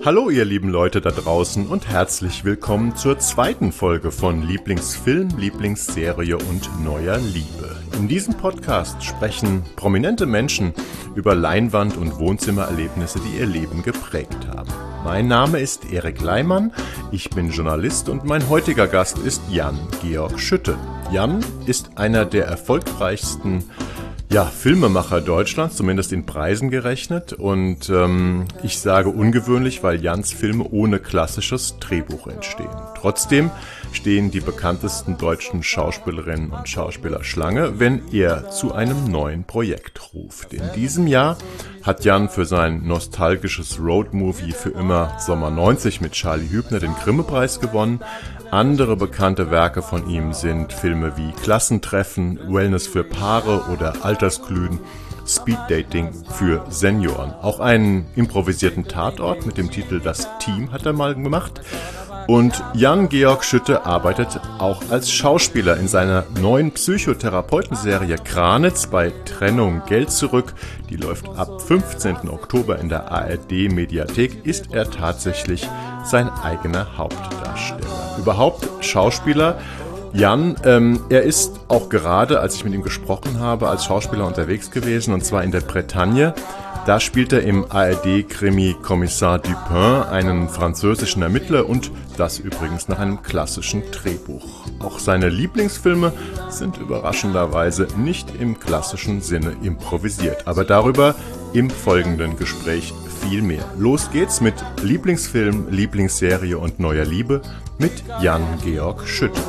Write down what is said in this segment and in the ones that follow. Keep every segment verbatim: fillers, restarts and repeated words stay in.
Hallo ihr lieben Leute da draußen und herzlich willkommen zur zweiten Folge von Lieblingsfilm, Lieblingsserie und neuer Liebe. In diesem Podcast sprechen prominente Menschen über Leinwand- und Wohnzimmererlebnisse, die ihr Leben geprägt haben. Mein Name ist Erik Leimann, ich bin Journalist und mein heutiger Gast ist Jan-Georg Schütte. Jan ist einer der erfolgreichsten Ja, Filmemacher Deutschlands, zumindest in Preisen gerechnet. Und ähm, ich sage ungewöhnlich, weil Jans Filme ohne klassisches Drehbuch entstehen. Trotzdem stehen die bekanntesten deutschen Schauspielerinnen und Schauspieler Schlange, wenn er zu einem neuen Projekt ruft. In diesem Jahr hat Jan für sein nostalgisches Roadmovie Für immer Sommer neunzig mit Charlie Hübner den Grimme-Preis gewonnen. Andere bekannte Werke von ihm sind Filme wie Klassentreffen, Wellness für Paare oder Altersglühen, Speeddating für Senioren. Auch einen improvisierten Tatort mit dem Titel Das Team hat er mal gemacht. Und Jan-Georg Schütte arbeitet auch als Schauspieler. In seiner neuen Psychotherapeutenserie Kranitz bei Trennung Geld zurück, die läuft ab fünfzehnten Oktober in der A R D-Mediathek, ist er tatsächlich sein eigener Hauptdarsteller. Überhaupt Schauspieler. Jan, ähm, er ist auch gerade, als ich mit ihm gesprochen habe, als Schauspieler unterwegs gewesen, und zwar in der Bretagne. Da spielt er im A R D-Krimi Kommissar Dupin einen französischen Ermittler und das übrigens nach einem klassischen Drehbuch. Auch seine Lieblingsfilme sind überraschenderweise nicht im klassischen Sinne improvisiert, aber darüber im folgenden Gespräch viel mehr. Los geht's mit Lieblingsfilm, Lieblingsserie und neuer Liebe mit Jan-Georg Schütte.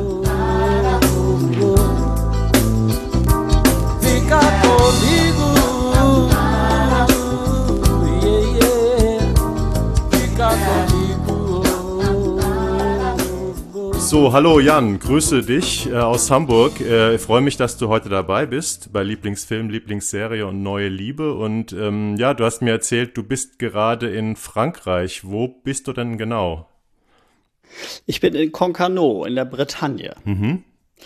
So, hallo Jan, grüße dich äh, aus Hamburg. Äh, ich freue mich, dass du heute dabei bist bei Lieblingsfilm, Lieblingsserie und neue Liebe. Und ähm, ja, du hast mir erzählt, du bist gerade in Frankreich. Wo bist du denn genau? Ich bin in Concarneau in der Bretagne. Mhm.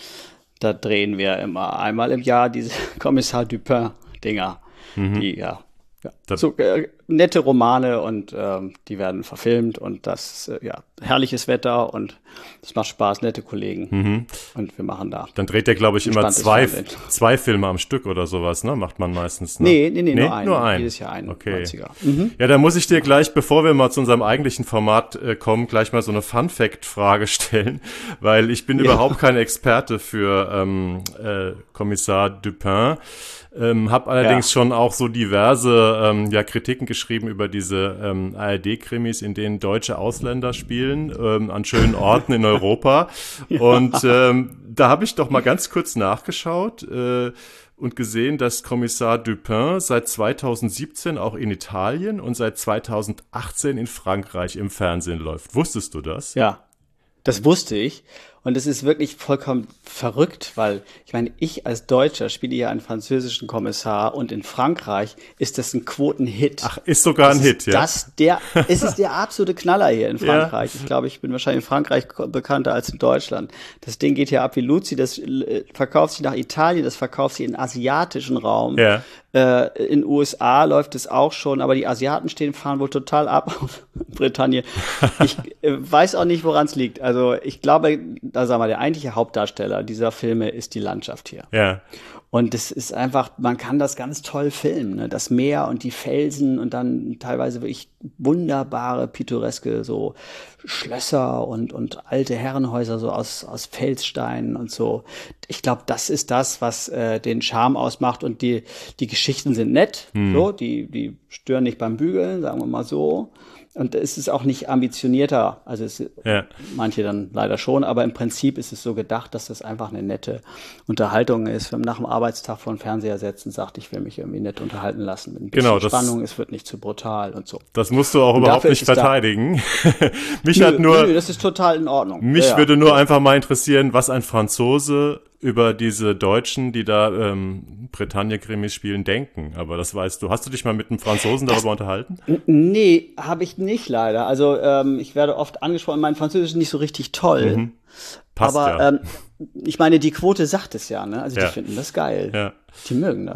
Da drehen wir immer einmal im Jahr diese Kommissar Dupin-Dinger, Mhm. die ja, ja Da- so äh, nette Romane und ähm, die werden verfilmt und das äh, ja herrliches Wetter und es macht Spaß, nette Kollegen Mhm. und wir machen da. Dann dreht der, glaube ich, immer Entspanntes zwei, Fernsehen. zwei Filme am Stück oder sowas, ne? Macht man meistens, ne? Nee, nee, nee, nur einen. Nur einen. Jedes Jahr einen. Okay. neunziger. Mhm. Ja, da muss ich dir gleich, bevor wir mal zu unserem eigentlichen Format äh, kommen, gleich mal so eine Fun-Fact-Frage stellen, weil ich bin Ja. überhaupt kein Experte für ähm, äh, Kommissar Dupin. Ähm, hab allerdings Ja. schon auch so diverse ähm, ja, Kritiken geschrieben über diese ähm, A R D-Krimis, in denen deutsche Ausländer spielen, ähm, an schönen Orten in Europa. Und ähm, da habe ich doch mal ganz kurz nachgeschaut äh, und gesehen, dass Kommissar Dupin seit zweitausendsiebzehn auch in Italien und seit zweitausendachtzehn in Frankreich im Fernsehen läuft. Wusstest du das? Ja, das wusste ich. Und es ist wirklich vollkommen verrückt, weil ich meine, ich als Deutscher spiele ja einen französischen Kommissar und in Frankreich ist das ein Quotenhit. Ach, ist sogar ein Es Hit, ist ja? Das der, es ist der absolute Knaller hier in Ja. Frankreich. Ich glaube, ich bin wahrscheinlich in Frankreich ko- bekannter als in Deutschland. Das Ding geht hier ab wie Luzi, das äh, verkauft sich nach Italien, das verkauft sich in den asiatischen Raum. Ja. Äh, in U S A läuft es auch schon, aber die Asiaten stehen, fahren wohl total ab auf Bretagne. Ich äh, weiß auch nicht, woran es liegt. Also ich glaube, da sagen wir, der eigentliche Hauptdarsteller dieser Filme ist die Landschaft hier. Ja. Und das ist einfach, man kann das ganz toll filmen, ne? Das Meer und die Felsen und dann teilweise wirklich wunderbare, pittoreske so Schlösser und, und alte Herrenhäuser so aus, aus Felssteinen und so. Ich glaube, das ist das, was äh, den Charme ausmacht und die, die Geschichten sind nett, so, die, die stören nicht beim Bügeln, sagen wir mal so. Und es ist auch nicht ambitionierter, also es, Ja. manche dann leider schon, aber im Prinzip ist es so gedacht, dass das einfach eine nette Unterhaltung ist. Wenn man nach dem Arbeitstag vor den Fernseher setzt und sagt, ich will mich irgendwie nett unterhalten lassen mit ein bisschen Genau, das- Spannung, es wird nicht zu brutal und so. Das musst du auch Und überhaupt dafür nicht ist es da. verteidigen. Mich Nö, hat nur... nö, das ist total in Ordnung. Mich Ja, ja. würde nur einfach mal interessieren, was ein Franzose über diese Deutschen, die da ähm, Bretagne-Krimis spielen, denken. Aber das weißt du. Hast du dich mal mit einem Franzosen darüber unterhalten? N- Nee, habe ich nicht leider. Also ähm, ich werde oft angesprochen, mein Französisch ist nicht so richtig toll. Mhm. Passt aber ja. ähm, ich meine, die Quote sagt es ja, ne? Also Ja. die finden das geil. Ja. Die mögen das.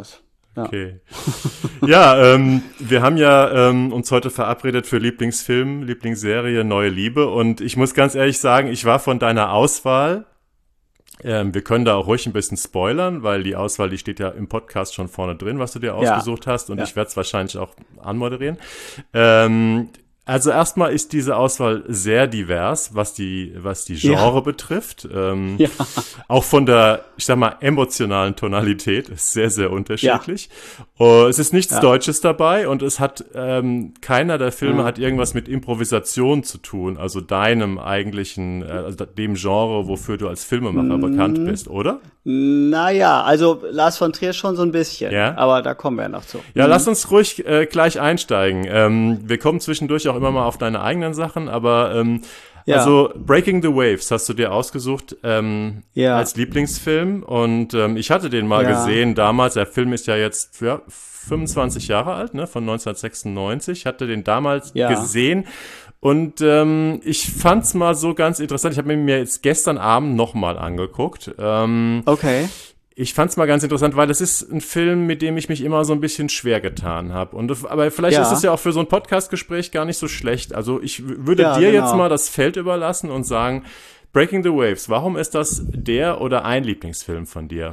Okay. Ja, ähm, wir haben ja ähm, uns heute verabredet für Lieblingsfilm, Lieblingsserie, Neue Liebe. Und ich muss ganz ehrlich sagen, ich war von deiner Auswahl, ähm, wir können da auch ruhig ein bisschen spoilern, weil die Auswahl, die steht ja im Podcast schon vorne drin, was du dir ausgesucht ja. hast. Und ja. ich werde es wahrscheinlich auch anmoderieren. Ähm, Also erstmal ist diese Auswahl sehr divers, was die, was die Genre ja. betrifft. Ähm, ja. Auch von der, ich sag mal, emotionalen Tonalität ist sehr, sehr unterschiedlich. Ja. Uh, es ist nichts ja. Deutsches dabei und es hat, ähm, keiner der Filme ja. hat irgendwas mit Improvisation zu tun, also deinem eigentlichen, äh, also dem Genre, wofür du als Filmemacher mm. bekannt bist, oder? Naja, also Lars von Trier schon so ein bisschen, ja? aber da kommen wir ja noch zu. Ja, mhm. lass uns ruhig äh, gleich einsteigen. Ähm, wir kommen zwischendurch auch immer mal auf deine eigenen Sachen, aber ähm, ja. also Breaking the Waves hast du dir ausgesucht ähm, ja. als Lieblingsfilm und ähm, ich hatte den mal ja. gesehen damals. Der Film ist ja jetzt ja, fünfundzwanzig Jahre alt, ne, von neunzehnhundertsechsundneunzig. Ich hatte den damals ja. gesehen. Und ähm, ich fand's mal so ganz interessant. Ich habe mir jetzt gestern Abend nochmal angeguckt. Ähm, okay. Ich fand's mal ganz interessant, weil es ist ein Film, mit dem ich mich immer so ein bisschen schwer getan habe. Und aber vielleicht ja. ist es ja auch für so ein Podcast-Gespräch gar nicht so schlecht. Also ich würde ja, dir genau. jetzt mal das Feld überlassen und sagen, Breaking the Waves, warum ist das der oder ein Lieblingsfilm von dir?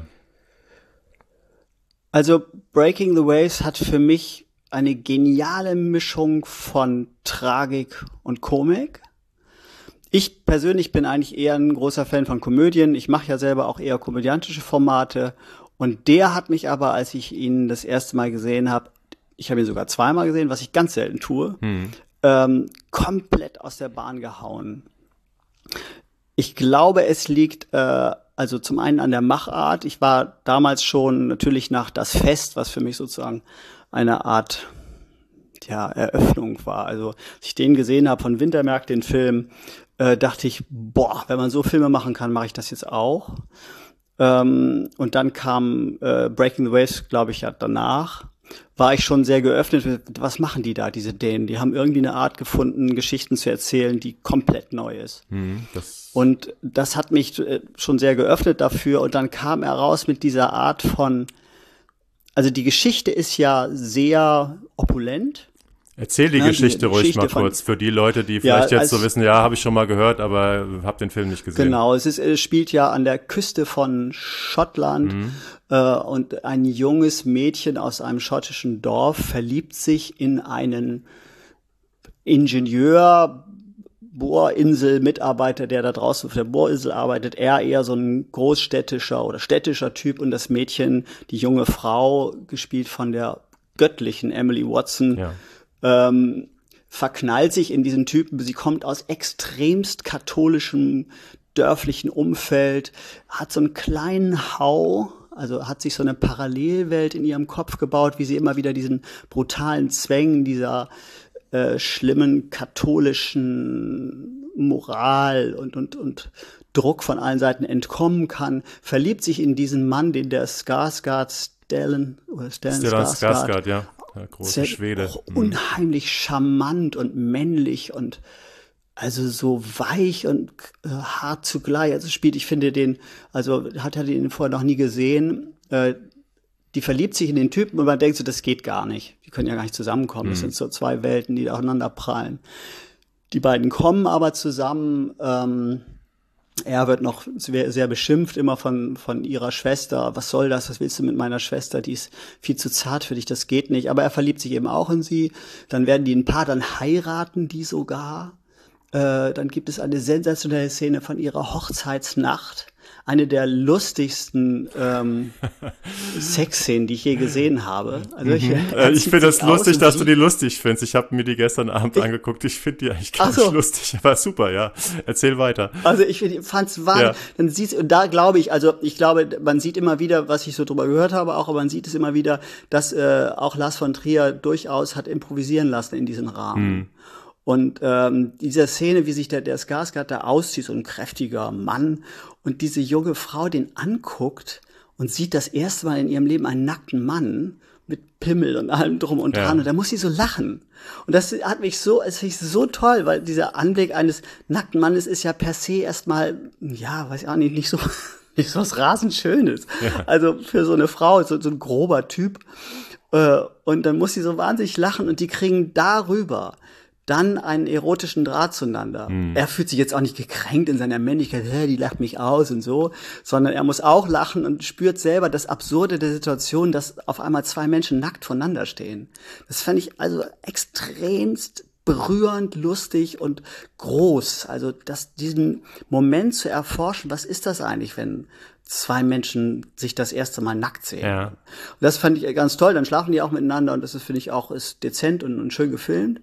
Also Breaking the Waves hat für mich eine geniale Mischung von Tragik und Komik. Ich persönlich bin eigentlich eher ein großer Fan von Komödien. Ich mache ja selber auch eher komödiantische Formate. Und der hat mich aber, als ich ihn das erste Mal gesehen habe, ich habe ihn sogar zweimal gesehen, was ich ganz selten tue, hm. ähm, komplett aus der Bahn gehauen. Ich glaube, es liegt äh, also zum einen an der Machart. Ich war damals schon natürlich nach Das Fest, was für mich sozusagen eine Art ja, Eröffnung war. Also, als ich den gesehen habe von Wintermerk, den Film, äh, dachte ich, boah, wenn man so Filme machen kann, mache ich das jetzt auch. Ähm, und dann kam äh, Breaking the Waves, glaube ich, ja danach. War ich schon sehr geöffnet. Was machen die da, diese Dänen? Die haben irgendwie eine Art gefunden, Geschichten zu erzählen, die komplett neu ist. Hm, das und das hat mich äh, schon sehr geöffnet dafür. Und dann kam er raus mit dieser Art von Also die Geschichte ist ja sehr opulent. Erzähl die ja, Geschichte die ruhig Geschichte mal kurz für die Leute, die vielleicht ja, jetzt so wissen, ja, habe ich schon mal gehört, aber habe den Film nicht gesehen. Genau, es, ist, es spielt ja an der Küste von Schottland mhm. äh, und ein junges Mädchen aus einem schottischen Dorf verliebt sich in einen Ingenieur, Bohrinsel-Mitarbeiter, der da draußen auf der Bohrinsel arbeitet, er eher so ein großstädtischer oder städtischer Typ und das Mädchen, die junge Frau, gespielt von der göttlichen Emily Watson, ja. ähm, verknallt sich in diesen Typen. Sie kommt aus extremst katholischem, dörflichen Umfeld, hat so einen kleinen Hau, also hat sich so eine Parallelwelt in ihrem Kopf gebaut, wie sie immer wieder diesen brutalen Zwängen dieser Äh, schlimmen katholischen Moral und, und, und Druck von allen Seiten entkommen kann, verliebt sich in diesen Mann, den der Skarsgård, Stellan, oder Stellan Skarsgård, ja, der große Schwede. Unheimlich charmant und männlich und also so weich und äh, hart zugleich. Also spielt, ich finde den, also hat er den vorher noch nie gesehen, äh, die verliebt sich in den Typen und man denkt so, das geht gar nicht. Die können ja gar nicht zusammenkommen. Das mhm. sind so zwei Welten, die aufeinander prallen. Die beiden kommen aber zusammen. Ähm, er wird noch sehr, sehr beschimpft immer von, von ihrer Schwester. Was soll das? Was willst du mit meiner Schwester? Die ist viel zu zart für dich. Das geht nicht. Aber er verliebt sich eben auch in sie. Dann werden die ein Paar, dann heiraten die sogar. Äh, dann gibt es eine sensationelle Szene von ihrer Hochzeitsnacht. Eine der lustigsten ähm, Sexszenen, die ich je gesehen habe. Also ich, mhm. äh, ich finde das lustig, dass du die lustig findest. Ich habe mir die gestern Abend ich, angeguckt. Ich finde die eigentlich gar so. nicht lustig, aber super, ja. Erzähl weiter. Also ich fand's wahnsinnig. Ja. Dann siehst und da glaube ich, also ich glaube, man sieht immer wieder, was ich so drüber gehört habe, auch, aber man sieht es immer wieder, dass äh, auch Lars von Trier durchaus hat improvisieren lassen in diesen Rahmen. Mhm. Und ähm, diese Szene, wie sich der, der Skarsgård da auszieht, so ein kräftiger Mann, und diese junge Frau den anguckt und sieht das erste Mal in ihrem Leben einen nackten Mann mit Pimmel und allem drum und dran, ja. und da muss sie so lachen. Und das hat mich so, es finde ich so toll, weil dieser Anblick eines nackten Mannes ist ja per se erstmal, ja, weiß ich auch nicht, nicht so ist was rasend Schönes. Ja. Also für so eine Frau, so, so ein grober Typ. Äh, und dann muss sie so wahnsinnig lachen und die kriegen darüber dann einen erotischen Draht zueinander. Hm. Er fühlt sich jetzt auch nicht gekränkt in seiner Männlichkeit, hä, die lacht mich aus und so, sondern er muss auch lachen und spürt selber das Absurde der Situation, dass auf einmal zwei Menschen nackt voneinander stehen. Das fand ich also extremst berührend, lustig und groß. Also das, diesen Moment zu erforschen, was ist das eigentlich, wenn zwei Menschen sich das erste Mal nackt sehen? Ja. Und das fand ich ganz toll. Dann schlafen die auch miteinander und das ist, finde ich, auch ist dezent und, und schön gefilmt.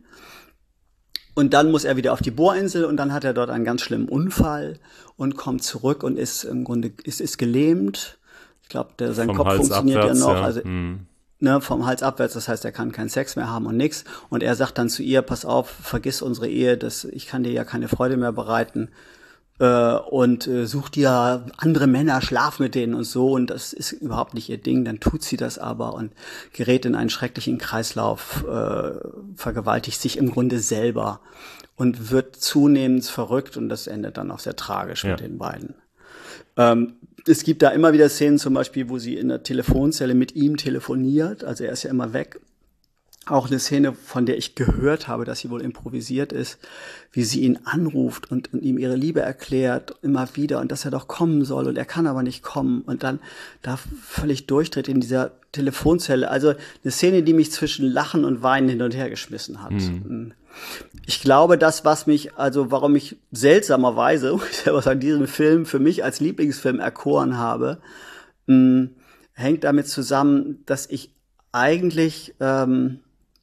Und dann muss er wieder auf die Bohrinsel und dann hat er dort einen ganz schlimmen Unfall und kommt zurück und ist im Grunde ist, ist gelähmt. Ich glaube, sein Vom Kopf Hals funktioniert abwärts, ja noch. ja. Also hm. ne, vom Hals abwärts, das heißt, er kann keinen Sex mehr haben und nix. Und er sagt dann zu ihr, pass auf, vergiss unsere Ehe, das, ich kann dir ja keine Freude mehr bereiten. Äh, und äh, such dir andere Männer, schlaf mit denen und so. Und das ist überhaupt nicht ihr Ding. Dann tut sie das aber und gerät in einen schrecklichen Kreislauf, äh, vergewaltigt sich im Grunde selber und wird zunehmend verrückt. Und das endet dann auch sehr tragisch ja. mit den beiden. Ähm, es gibt da immer wieder Szenen zum Beispiel, wo sie in der Telefonzelle mit ihm telefoniert. Also er ist ja immer weg. Auch eine Szene, von der ich gehört habe, dass sie wohl improvisiert ist, wie sie ihn anruft und, und ihm ihre Liebe erklärt, immer wieder, und dass er doch kommen soll und er kann aber nicht kommen und dann da völlig durchdreht in dieser Telefonzelle. Also eine Szene, die mich zwischen Lachen und Weinen hin und her geschmissen hat. Mhm. Ich glaube, das, was mich, also warum ich seltsamerweise, muss ich selber sagen, diesen Film für mich als Lieblingsfilm erkoren habe, mh, hängt damit zusammen, dass ich eigentlich ähm,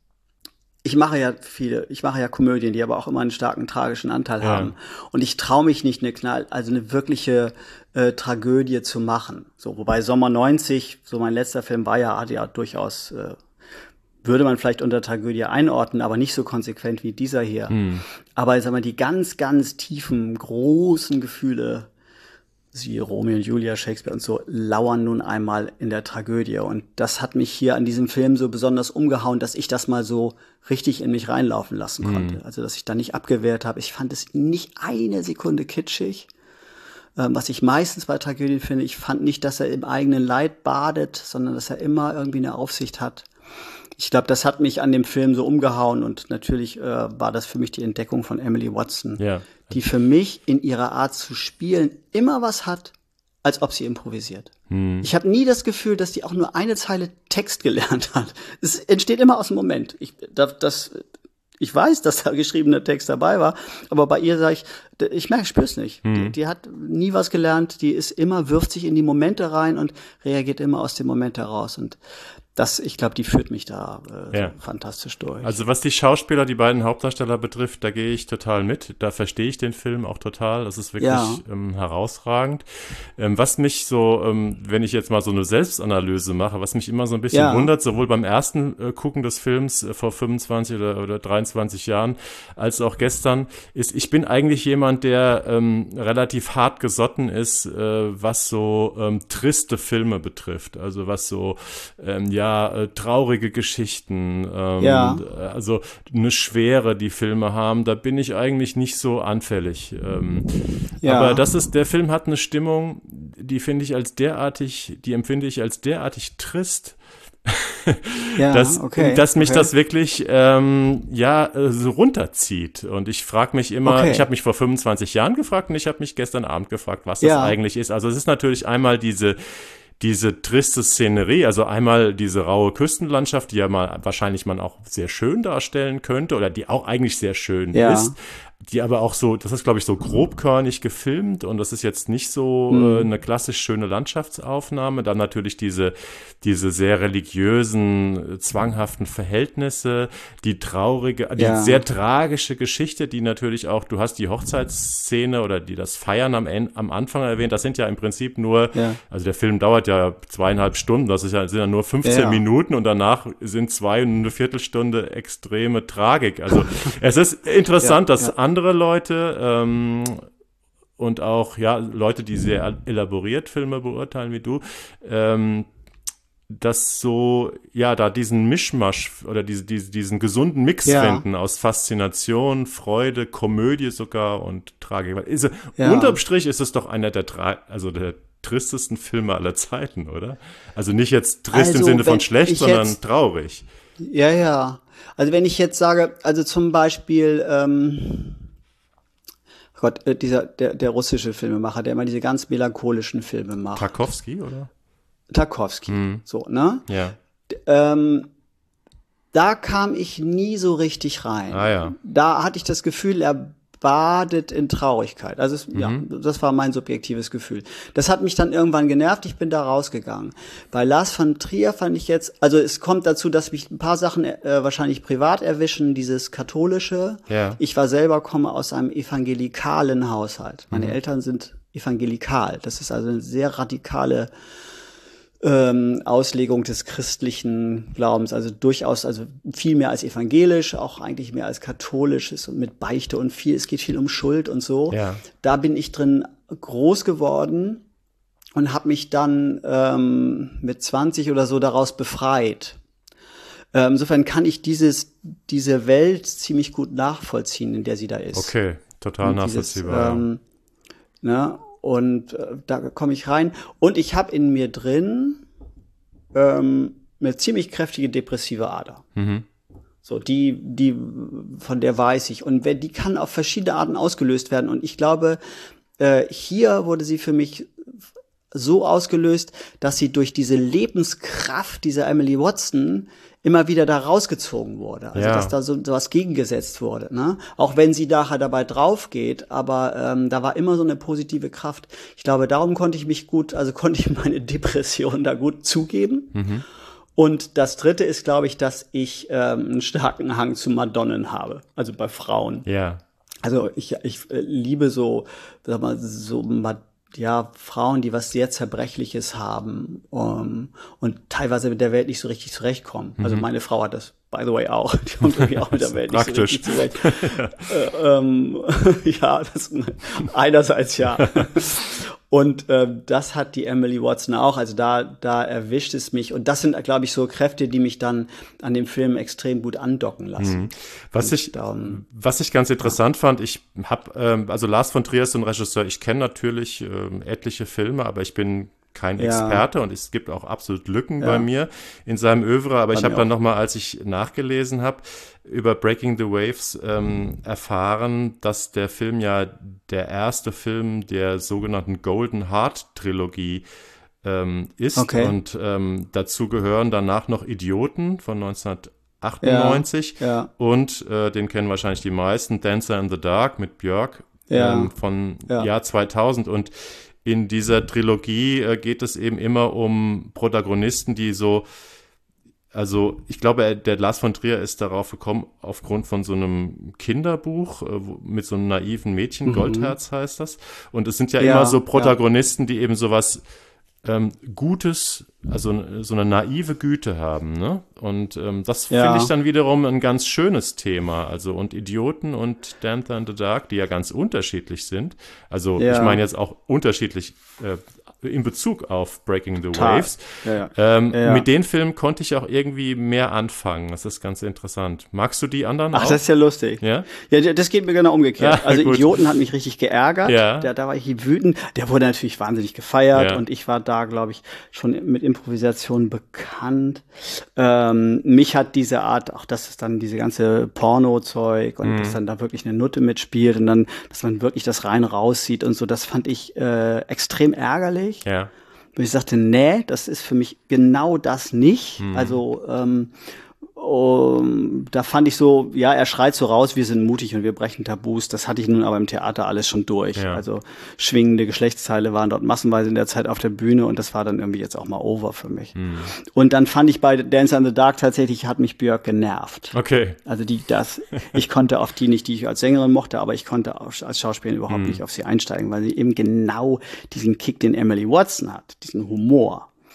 ich mache ja viele, ich mache ja Komödien, die aber auch immer einen starken tragischen Anteil ja. haben. Und ich traue mich nicht, eine Knall, also eine wirkliche äh, Tragödie zu machen. So, wobei Sommer neunzig, so mein letzter Film war ja, hat ja durchaus, äh, würde man vielleicht unter Tragödie einordnen, aber nicht so konsequent wie dieser hier. Hm. Aber ich sag mal, die ganz, ganz tiefen, großen Gefühle, siehe Romeo und Julia, Shakespeare und so, lauern nun einmal in der Tragödie. Und das hat mich hier an diesem Film so besonders umgehauen, dass ich das mal so richtig in mich reinlaufen lassen konnte. Mhm. Also, dass ich da nicht abgewehrt habe. Ich fand es nicht eine Sekunde kitschig. Ähm, was ich meistens bei Tragödien finde, ich fand nicht, dass er im eigenen Leid badet, sondern dass er immer irgendwie eine Aufsicht hat. Ich glaube, das hat mich an dem Film so umgehauen und natürlich äh, war das für mich die Entdeckung von Emily Watson, ja. die für mich in ihrer Art zu spielen immer was hat, als ob sie improvisiert. Hm. Ich habe nie das Gefühl, dass die auch nur eine Zeile Text gelernt hat. Es entsteht immer aus dem Moment. Ich, das, das, ich weiß, dass da geschriebener Text dabei war, aber bei ihr sage ich, ich merke, ich spür's nicht. Hm. Die, die hat nie was gelernt, die ist immer, wirft sich in die Momente rein und reagiert immer aus dem Moment heraus. Und das, ich glaube, die führt mich da äh, ja. fantastisch durch. Also was die Schauspieler, die beiden Hauptdarsteller betrifft, da gehe ich total mit. Da verstehe ich den Film auch total. Das ist wirklich ja. ähm, herausragend. Ähm, was mich so, ähm, wenn ich jetzt mal so eine Selbstanalyse mache, was mich immer so ein bisschen ja. wundert, sowohl beim ersten äh, Gucken des Films äh, vor fünfundzwanzig oder, oder dreiundzwanzig Jahren, als auch gestern, ist, ich bin eigentlich jemand, der ähm, relativ hart gesotten ist, äh, was so ähm, triste Filme betrifft. Also was so, ähm, ja, Ja, äh, traurige Geschichten, ähm, ja. also eine Schwere, die Filme haben, da bin ich eigentlich nicht so anfällig. Ähm, ja. Aber das ist, der Film hat eine Stimmung, die finde ich als derartig, die empfinde ich als derartig trist, ja, dass, okay, dass mich okay. das wirklich ähm, ja so runterzieht. Und ich frage mich immer, okay. ich habe mich vor fünfundzwanzig Jahren gefragt und ich habe mich gestern Abend gefragt, was ja. das eigentlich ist. Also es ist natürlich einmal diese diese triste Szenerie, also einmal diese raue Küstenlandschaft, die ja mal wahrscheinlich man auch sehr schön darstellen könnte oder die auch eigentlich sehr schön ja. ist, die aber auch so, das ist glaube ich so grobkörnig gefilmt und das ist jetzt nicht so mhm. äh, eine klassisch schöne Landschaftsaufnahme. Dann natürlich diese diese sehr religiösen, zwanghaften Verhältnisse, die traurige, die ja. sehr tragische Geschichte, die natürlich auch, du hast die Hochzeitsszene oder die das Feiern am, am Anfang erwähnt, das sind ja im Prinzip nur, ja. also der Film dauert ja zweieinhalb Stunden, das ist ja, sind ja nur fünfzehn ja. Minuten und danach sind zwei und eine Viertelstunde extreme Tragik. Also es ist interessant, ja, dass ja. andere Leute ähm, und auch ja Leute, die sehr elaboriert Filme beurteilen wie du, ähm, dass so, ja, da diesen Mischmasch oder diese, diese, diesen gesunden Mix ja. finden aus Faszination, Freude, Komödie sogar und Tragik. Also, ja. unterm Strich ist es doch einer der, Tra- also der tristesten Filme aller Zeiten, oder? Also nicht jetzt trist Also, im Sinne von wenn schlecht, ich sondern jetzt- traurig. Ja, ja. Also wenn ich jetzt sage, also zum Beispiel, ähm, Gott, äh, dieser, der, der russische Filmemacher, der immer diese ganz melancholischen Filme macht. Tarkovsky, oder? Tarkovsky, so, ne? Ja. Ähm, da kam ich nie so richtig rein. Ah, ja. Da hatte ich das Gefühl, er badet in Traurigkeit. Also es, ja, das war mein subjektives Gefühl. Das hat mich dann irgendwann genervt, ich bin da rausgegangen. Bei Lars von Trier fand ich jetzt, also es kommt dazu, dass mich ein paar Sachen äh, wahrscheinlich privat erwischen, dieses Katholische. Ja. Ich war selber, komme aus einem evangelikalen Haushalt. Meine Eltern sind evangelikal. Das ist also eine sehr radikale ähm, Auslegung des christlichen Glaubens, also durchaus, also viel mehr als evangelisch, auch eigentlich mehr als katholisch ist und mit Beichte und viel, es geht viel um Schuld und so. Ja. Da bin ich drin groß geworden und habe mich dann ähm, mit zwanzig oder so daraus befreit. Ähm, insofern kann ich dieses, diese Welt ziemlich gut nachvollziehen, in der sie da ist. Okay, total Und dieses, nachvollziehbar. ähm, ne, und äh, da komme ich rein. Und ich habe in mir drin ähm, eine ziemlich kräftige depressive Ader. Mhm. So, die, die, von der weiß ich. Und wenn, die kann auf verschiedene Arten ausgelöst werden. Und ich glaube, äh, hier wurde sie für mich so ausgelöst, dass sie durch diese Lebenskraft dieser Emily Watson immer wieder da rausgezogen wurde. Also, Ja. dass da so, so was gegengesetzt wurde, ne? Auch wenn sie nachher dabei drauf geht, aber ähm, da war immer so eine positive Kraft. Ich glaube, darum konnte ich mich gut, also konnte ich meine Depression da gut zugeben. Mhm. Und das Dritte ist, glaube ich, dass ich ähm, einen starken Hang zu Madonnen habe, also bei Frauen. Ja. Also ich, ich äh, liebe so, sag mal, so Mad ja, Frauen, die was sehr Zerbrechliches haben um, und teilweise mit der Welt nicht so richtig zurechtkommen. Also meine Frau hat das, by the way, auch. Die kommt irgendwie auch mit der Welt nicht so Praktisch. richtig zurecht. äh, ähm, ja, das einerseits ja. Und äh, das hat die Emily Watson auch. Also da, da erwischt es mich. Und das sind, glaube ich, so Kräfte, die mich dann an dem Film extrem gut andocken lassen. Was Und ich, darum- was ich ganz interessant fand, ich habe, ähm, also Lars von Trier ist so ein Regisseur, ich kenne natürlich ähm, etliche Filme, aber ich bin kein Ja. Experte und es gibt auch absolut Lücken Ja. bei mir in seinem Övre, aber Bei ich habe mir dann auch. nochmal, als ich nachgelesen habe, über Breaking the Waves ähm, erfahren, dass der Film ja der erste Film der sogenannten Golden Heart Trilogie ähm, ist Okay. und ähm, dazu gehören danach noch Idioten von neunzehnhundertachtundneunzig Ja, ja. und äh, den kennen wahrscheinlich die meisten, Dancer in the Dark mit Björk Ja. ähm, von Ja. Jahr zweitausend. Und in dieser Trilogie äh, geht es eben immer um Protagonisten, die so, also ich glaube, er- der Lars von Trier ist darauf gekommen, aufgrund von so einem Kinderbuch äh, wo- mit so einem naiven Mädchen, Goldherz heißt das. Und es sind ja, Ja, immer so ja. Protagonisten, die eben sowas ähm, Gutes, also so eine naive Güte haben, ne? Und ähm, das Ja. finde ich dann wiederum ein ganz schönes Thema. Also und Idioten und Dancer in the Dark, die ja ganz unterschiedlich sind. Also Ja. ich meine jetzt auch unterschiedlich äh, in Bezug auf Breaking the Total. Waves. Ja, ja. Ähm, Ja. Mit den Filmen konnte ich auch irgendwie mehr anfangen. Das ist ganz interessant. Magst du die anderen Ach, auch? das ist ja lustig. Ja? Ja, das geht mir genau umgekehrt. Ja, also gut. Idioten hat mich richtig geärgert. Ja. Da, da war ich wütend. Der wurde natürlich wahnsinnig gefeiert Ja. und ich war da, glaube ich, schon mit Improvisation bekannt. Ähm, mich hat diese Art, auch das ist dann diese ganze Porno-Zeug und Mhm. dass dann da wirklich eine Nutte mitspielt und dann, dass man wirklich das rein rauszieht und so, das fand ich äh, extrem ärgerlich. Ja. Und ich sagte, nee, das ist für mich genau das nicht. Mhm. Also ähm, um, da fand ich so, ja, er schreit so raus, wir sind mutig und wir brechen Tabus. Das hatte ich nun aber im Theater alles schon durch. Ja. Also schwingende Geschlechtsteile waren dort massenweise in der Zeit auf der Bühne und das war dann irgendwie jetzt auch mal over für mich. Mhm. Und dann fand ich bei Dancer in the Dark tatsächlich, hat mich Björk genervt. Okay. Also die, das, ich konnte auf die nicht, die ich als Sängerin mochte, aber ich konnte auch als Schauspielerin überhaupt nicht auf sie einsteigen, weil sie eben genau diesen Kick, den Emily Watson hat, diesen Humor.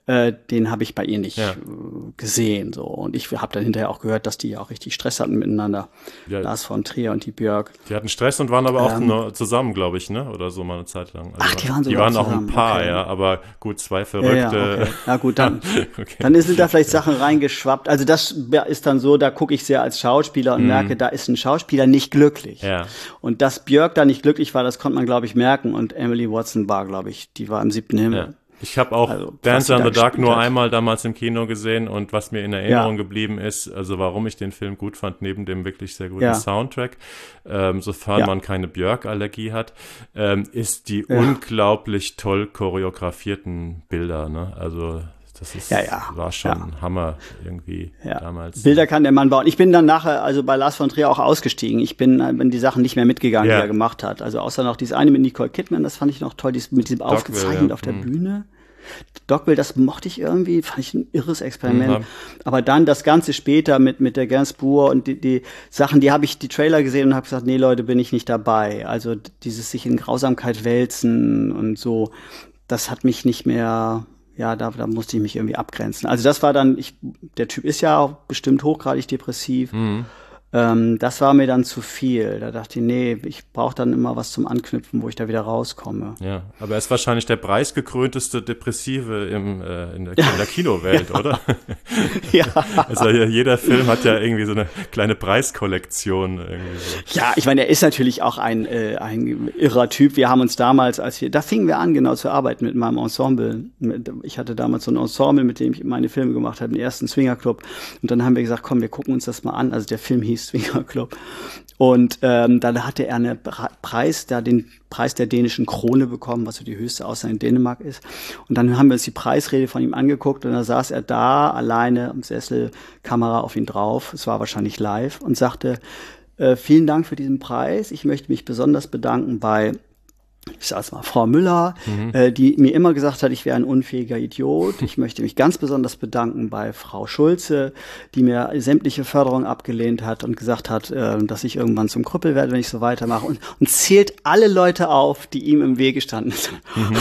äh, den habe ich bei ihr nicht ja. äh, gesehen. So. Und ich habe dann hinterher auch gehört, dass die ja auch richtig Stress hatten miteinander. Ja. Lars von Trier und die Björk. Die hatten Stress und waren aber auch ähm, nur zusammen, glaube ich, ne? Oder so mal eine Zeit lang. Also ach, die waren sogar Die waren auch zusammen. ein Paar, okay. ja, aber gut, zwei Verrückte. Ja, ja, okay. Na gut, dann, okay. dann sind da vielleicht Sachen reingeschwappt. Also das ist dann so, da gucke ich sehr als Schauspieler und mhm. merke, da ist ein Schauspieler nicht glücklich. Ja. Und dass Björk da nicht glücklich war, das konnte man, glaube ich, merken. Und Emily Watson war, glaube ich, die war im siebten Himmel. Ja. Ich habe auch also, Dancer in the Dark nur hat. einmal damals im Kino gesehen und was mir in Erinnerung ja. geblieben ist, also warum ich den Film gut fand, neben dem wirklich sehr guten ja. Soundtrack, ähm, sofern ja. man keine Björk-Allergie hat, ähm, ist die ja. unglaublich toll choreografierten Bilder, ne? Also das ist, ja, ja. war schon ja. Hammer irgendwie ja. damals. Bilder kann der Mann bauen. Ich bin dann nachher, also bei Lars von Trier auch ausgestiegen. Ich bin in die Sachen nicht mehr mitgegangen, ja. die er gemacht hat. Also außer noch dieses eine mit Nicole Kidman, das fand ich noch toll, dieses, mit diesem Dogville, aufgezeichnet ja. auf der mhm. Bühne. Dogville, das mochte ich irgendwie, fand ich ein irres Experiment. Mhm. Aber dann das Ganze später mit mit der Gainsbourg und die, die Sachen, die habe ich die Trailer gesehen und habe gesagt, nee Leute, bin ich nicht dabei. Also dieses sich in Grausamkeit wälzen und so, das hat mich nicht mehr... Ja, da, da musste ich mich irgendwie abgrenzen. Also das war dann, ich, der Typ ist ja auch bestimmt hochgradig depressiv. Mhm. Ähm, das war mir dann zu viel. Da dachte ich, nee, ich brauche dann immer was zum Anknüpfen, wo ich da wieder rauskomme. Ja, aber er ist wahrscheinlich der preisgekrönteste Depressive im, äh, in, der, in der Kinowelt, ja. oder? Ja. Also jeder Film hat ja irgendwie so eine kleine Preiskollektion. Irgendwie so. Ja, ich meine, er ist natürlich auch ein, äh, ein irrer Typ. Wir haben uns damals, als wir, da fingen wir an, genau zu arbeiten mit meinem Ensemble. Ich hatte damals so ein Ensemble, mit dem ich meine Filme gemacht habe, den ersten Swingerclub. Und dann haben wir gesagt, komm, wir gucken uns das mal an. Also der Film hieß Swingerclub. Und ähm, dann hatte er einen Preis, da den Preis der dänischen Krone bekommen, was so die höchste Auszeichnung in Dänemark ist. Und dann haben wir uns die Preisrede von ihm angeguckt und da saß er da alleine am Sessel, Kamera auf ihn drauf, es war wahrscheinlich live, und sagte, äh, vielen Dank für diesen Preis. Ich möchte mich besonders bedanken bei, ich sag's mal, Frau Müller, mhm. äh, die mir immer gesagt hat, ich wäre ein unfähiger Idiot. Ich möchte mich ganz besonders bedanken bei Frau Schulze, die mir sämtliche Förderung abgelehnt hat und gesagt hat, äh, dass ich irgendwann zum Krüppel werde, wenn ich so weitermache. Und, und zählt alle Leute auf, die ihm im Wege standen. Mhm.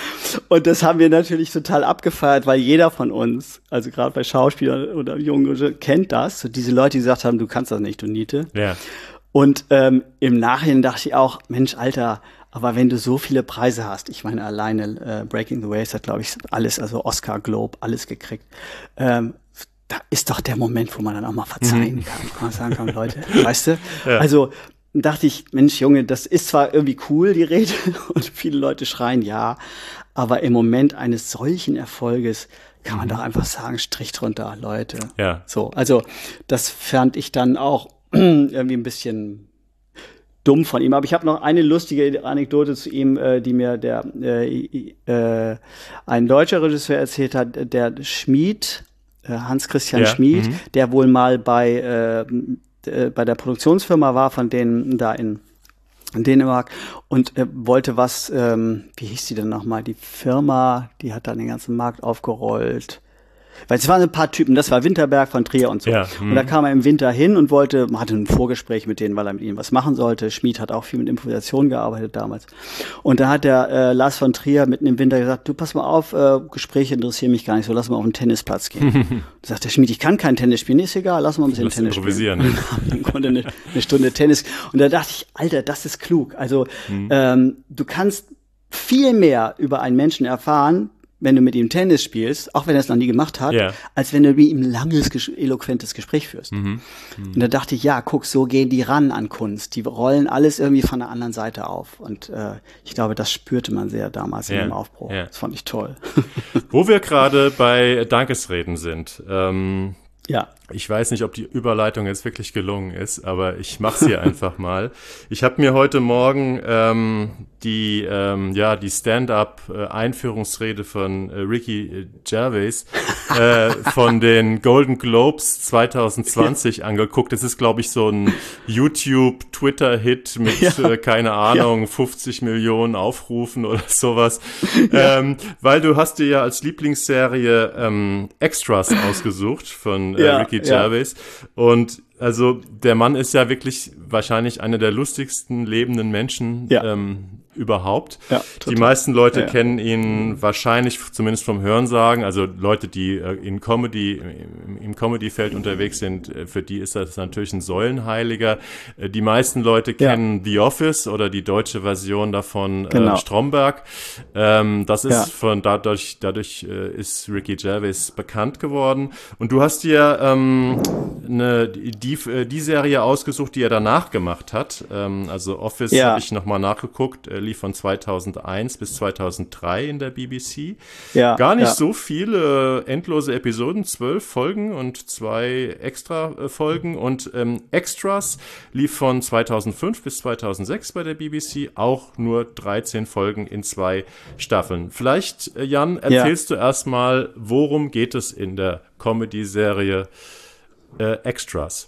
Und das haben wir natürlich total abgefeiert, weil jeder von uns, also gerade bei Schauspielern oder Jungen, kennt das. So diese Leute, die gesagt haben, du kannst das nicht, du Niete. Ja. Und ähm, im Nachhinein dachte ich auch, Mensch, Alter, aber wenn du so viele Preise hast, ich meine alleine äh, Breaking the Waves hat, glaube ich, alles, also Oscar, Globe, alles gekriegt, ähm, da ist doch der Moment, wo man dann auch mal verzeihen mhm. kann. Wo man sagen kann, Leute, weißt du? Ja. Also dachte ich, Mensch, Junge, das ist zwar irgendwie cool, die Rede, und viele Leute schreien ja, aber im Moment eines solchen Erfolges kann man doch einfach sagen, Strich drunter, Leute. Ja. So, also das fand ich dann auch irgendwie ein bisschen dumm von ihm. Aber ich habe noch eine lustige Anekdote zu ihm, äh, die mir der äh, äh, ein deutscher Regisseur erzählt hat, der Schmid, äh, Hans-Christian ja. Schmid, mhm. der wohl mal bei äh, d- bei der Produktionsfirma war, von denen da in, in Dänemark, und äh, wollte was, ähm, wie hieß die denn nochmal, die Firma, die hat dann den ganzen Markt aufgerollt. Weil es waren ein paar Typen, das war Winterberg von Trier und so. Ja, und da kam er im Winter hin und wollte, hatte ein Vorgespräch mit denen, weil er mit ihnen was machen sollte. Schmid hat auch viel mit Improvisation gearbeitet damals. Und da hat der äh, Lars von Trier mitten im Winter gesagt, du pass mal auf, äh, Gespräche interessieren mich gar nicht so, lass mal auf den Tennisplatz gehen. Da sagt der Schmid, ich kann kein Tennis spielen, ist egal, lass mal ein bisschen lass Tennis improvisieren. spielen. Dann konnte eine, eine Stunde Tennis. Und da dachte ich, Alter, das ist klug. Also mhm. ähm, du kannst viel mehr über einen Menschen erfahren, wenn du mit ihm Tennis spielst, auch wenn er es noch nie gemacht hat, yeah. als wenn du mit ihm ein langes, eloquentes Gespräch führst. Mhm. Mhm. Und da dachte ich, ja, guck, so gehen die ran an Kunst. Die rollen alles irgendwie von der anderen Seite auf. Und äh, ich glaube, das spürte man sehr damals yeah. in dem Aufbruch. Yeah. Das fand ich toll. Wo wir gerade bei Dankesreden sind, ähm, ja. Ich weiß nicht, ob die Überleitung jetzt wirklich gelungen ist, aber ich mache sie einfach mal. Ich habe mir heute Morgen ähm, die ähm, ja die Stand-up-Einführungsrede von äh, Ricky Gervais äh, von den Golden Globes zwanzig zwanzig ja. angeguckt. Das ist, glaube ich, so ein YouTube-Twitter-Hit mit, ja. äh, keine Ahnung, ja. fünfzig Millionen Aufrufen oder sowas. Ja. Ähm, weil du hast dir ja als Lieblingsserie ähm, Extras ausgesucht von äh, ja. Ricky Gervais. Ja. Und also der Mann ist ja wirklich wahrscheinlich einer der lustigsten lebenden Menschen ja. ähm, überhaupt. Ja, die meisten Leute ja, ja. kennen ihn wahrscheinlich zumindest vom Hörensagen, also Leute, die äh, in Comedy, im, im Comedy-Feld unterwegs sind, äh, für die ist das natürlich ein Säulenheiliger. Äh, die meisten Leute kennen ja. The Office oder die deutsche Version davon, genau. äh, Stromberg. Ähm, das ist ja. von dadurch, dadurch äh, ist Ricky Gervais bekannt geworden. Und du hast dir ähm, eine, die, die Serie ausgesucht, die er danach gemacht hat. Ähm, also Office ja. habe ich nochmal nachgeguckt, äh, lief von zweitausendeins bis zweitausenddrei in der B B C. Ja, Gar nicht ja. so viele äh, endlose Episoden, zwölf Folgen und zwei extra äh, Folgen. Und ähm, Extras lief von zweitausendfünf bis zweitausendsechs bei der B B C, auch nur dreizehn Folgen in zwei Staffeln. Vielleicht, äh, Jan, erzählst ja. du erstmal, worum geht es in der Comedy-Serie äh, Extras?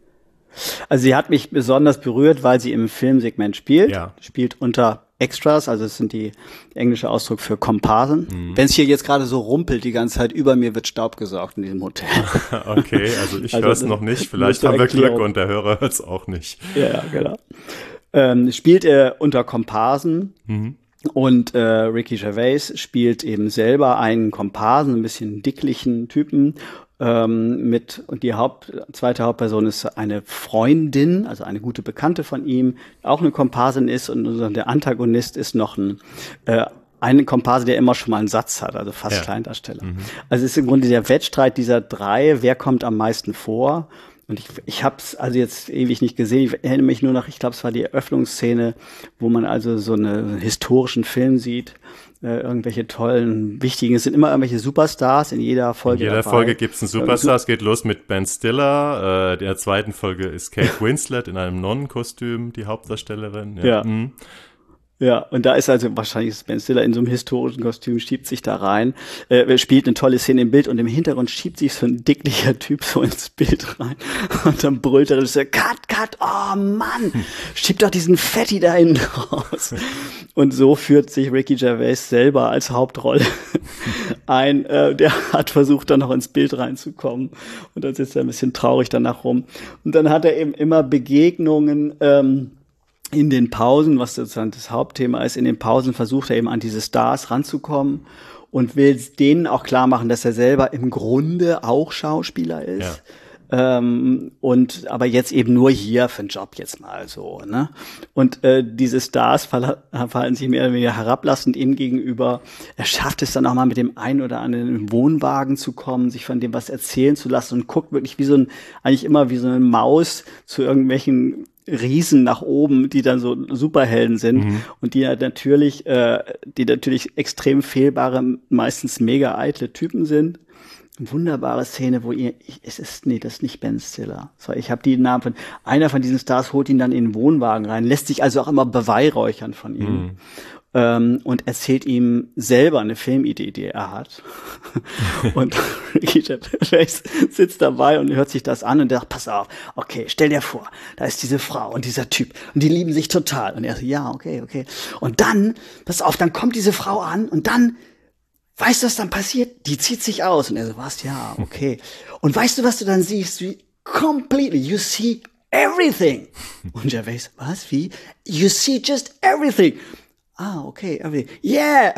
Also sie hat mich besonders berührt, weil sie im Filmsegment spielt. Ja. Spielt unter Extras, also es sind die englische Ausdruck für Komparsen. Mhm. Wenn es hier jetzt gerade so rumpelt die ganze Zeit, über mir wird Staub gesaugt in diesem Hotel. Okay, also ich also, höre es noch nicht. Vielleicht haben wir Glück und der Hörer hört es auch nicht. Ja, genau. Ähm, spielt er unter Komparsen. Mhm. Und äh, Ricky Gervais spielt eben selber einen Komparsen, ein bisschen dicklichen Typen. Ähm, mit, und die Haupt, zweite Hauptperson ist eine Freundin, also eine gute Bekannte von ihm, auch eine Komparsin ist, und der Antagonist ist noch ein äh, einen Komparse, der immer schon mal einen Satz hat, also fast ja. Kleindarsteller. Mhm. Also es ist im Grunde der Wettstreit dieser drei, wer kommt am meisten vor. Und ich, ich habe es also jetzt ewig nicht gesehen. Ich erinnere mich nur noch, ich glaube, es war die Eröffnungsszene, wo man also so eine, einen historischen Film sieht. Äh, irgendwelche tollen, wichtigen, es sind immer irgendwelche Superstars in jeder Folge. In jeder dabei. Folge gibt es einen Superstar. Es geht los mit Ben Stiller. Äh, in der zweiten Folge ist Kate Winslet in einem Nonnenkostüm, die Hauptdarstellerin. Ja. ja. Mhm. Ja, und da ist also wahrscheinlich ist Ben Stiller in so einem historischen Kostüm, schiebt sich da rein, äh, spielt eine tolle Szene im Bild und im Hintergrund schiebt sich so ein dicklicher Typ so ins Bild rein und dann brüllt er so, cut, cut, oh Mann, schieb doch diesen Fetti da hinten raus. Und so führt sich Ricky Gervais selber als Hauptrolle ein. Äh, der hat versucht, dann noch ins Bild reinzukommen und dann sitzt er ein bisschen traurig danach rum. Und dann hat er eben immer Begegnungen, ähm, in den Pausen, was sozusagen das Hauptthema ist, in den Pausen versucht er eben an diese Stars ranzukommen und will denen auch klar machen, dass er selber im Grunde auch Schauspieler ist. Ja. Ähm, und aber jetzt eben nur hier für einen Job jetzt mal so, ne? Und äh, diese Stars verhalten sich mehr oder weniger herablassend ihm gegenüber. Er schafft es dann auch mal mit dem einen oder anderen Wohnwagen zu kommen, sich von dem was erzählen zu lassen und guckt wirklich wie so ein, eigentlich immer wie so eine Maus zu irgendwelchen Riesen nach oben, die dann so Superhelden sind mhm. und die ja natürlich, äh, die natürlich extrem fehlbare, meistens mega eitle Typen sind. Eine wunderbare Szene, wo ihr, ich, es ist, nee, das ist nicht Ben Stiller. So, ich habe die Namen von, einer von diesen Stars holt ihn dann in den Wohnwagen rein, lässt sich also auch immer beweihräuchern von ihm. Mhm. Ähm, und erzählt ihm selber eine Filmidee, die er hat. Und Ricky Gervais sitzt dabei und hört sich das an und sagt, pass auf, okay, stell dir vor, da ist diese Frau und dieser Typ und die lieben sich total. Und er so, ja, okay, okay. Und dann, pass auf, dann kommt diese Frau an und dann, weißt du, was dann passiert? Die zieht sich aus. Und er so, was? Ja, okay. Und weißt du, was du dann siehst? Wie completely, you see everything. Und Gervais, was, wie? You see just everything. Ah, okay, everything. Yeah!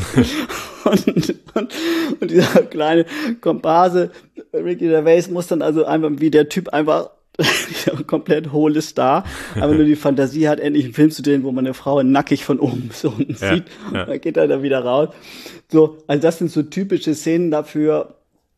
und, und, und dieser kleine Komparse, Ricky Gervais, muss dann also einfach, wie der Typ einfach, dieser komplett hohle Star, aber nur die Fantasie hat, endlich einen Film zu drehen, wo man eine Frau nackig von oben so unten ja, sieht. Ja. Dann geht er da wieder raus. So, also das sind so typische Szenen dafür,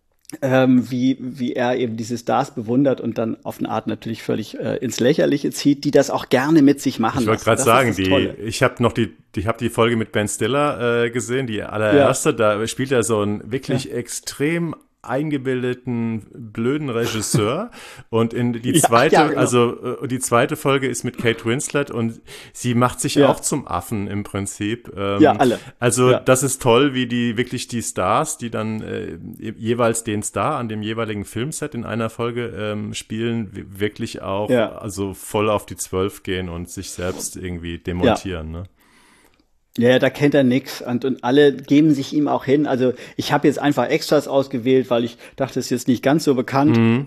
ähm, wie wie er eben diese Stars bewundert und dann auf eine Art natürlich völlig äh, ins Lächerliche zieht, die das auch gerne mit sich machen. Ich wollte gerade sagen, die, ich habe noch die, ich habe die Folge mit Ben Stiller äh, gesehen, die allererste, ja. Da spielt er so einen wirklich ja. extrem eingebildeten, blöden Regisseur und in die zweite, ja, ja, genau. also die zweite Folge ist mit Kate Winslet und sie macht sich ja. auch zum Affen im Prinzip. Ähm, ja, alle. Also ja. das ist toll, wie die wirklich die Stars, die dann äh, jeweils den Star an dem jeweiligen Filmset in einer Folge ähm, spielen, wirklich auch ja. also voll auf die Zwölf gehen und sich selbst irgendwie demontieren, ja. ne? Ja, da kennt er nix und, und alle geben sich ihm auch hin. Also ich habe jetzt einfach Extras ausgewählt, weil ich dachte, es ist jetzt nicht ganz so bekannt. Mhm.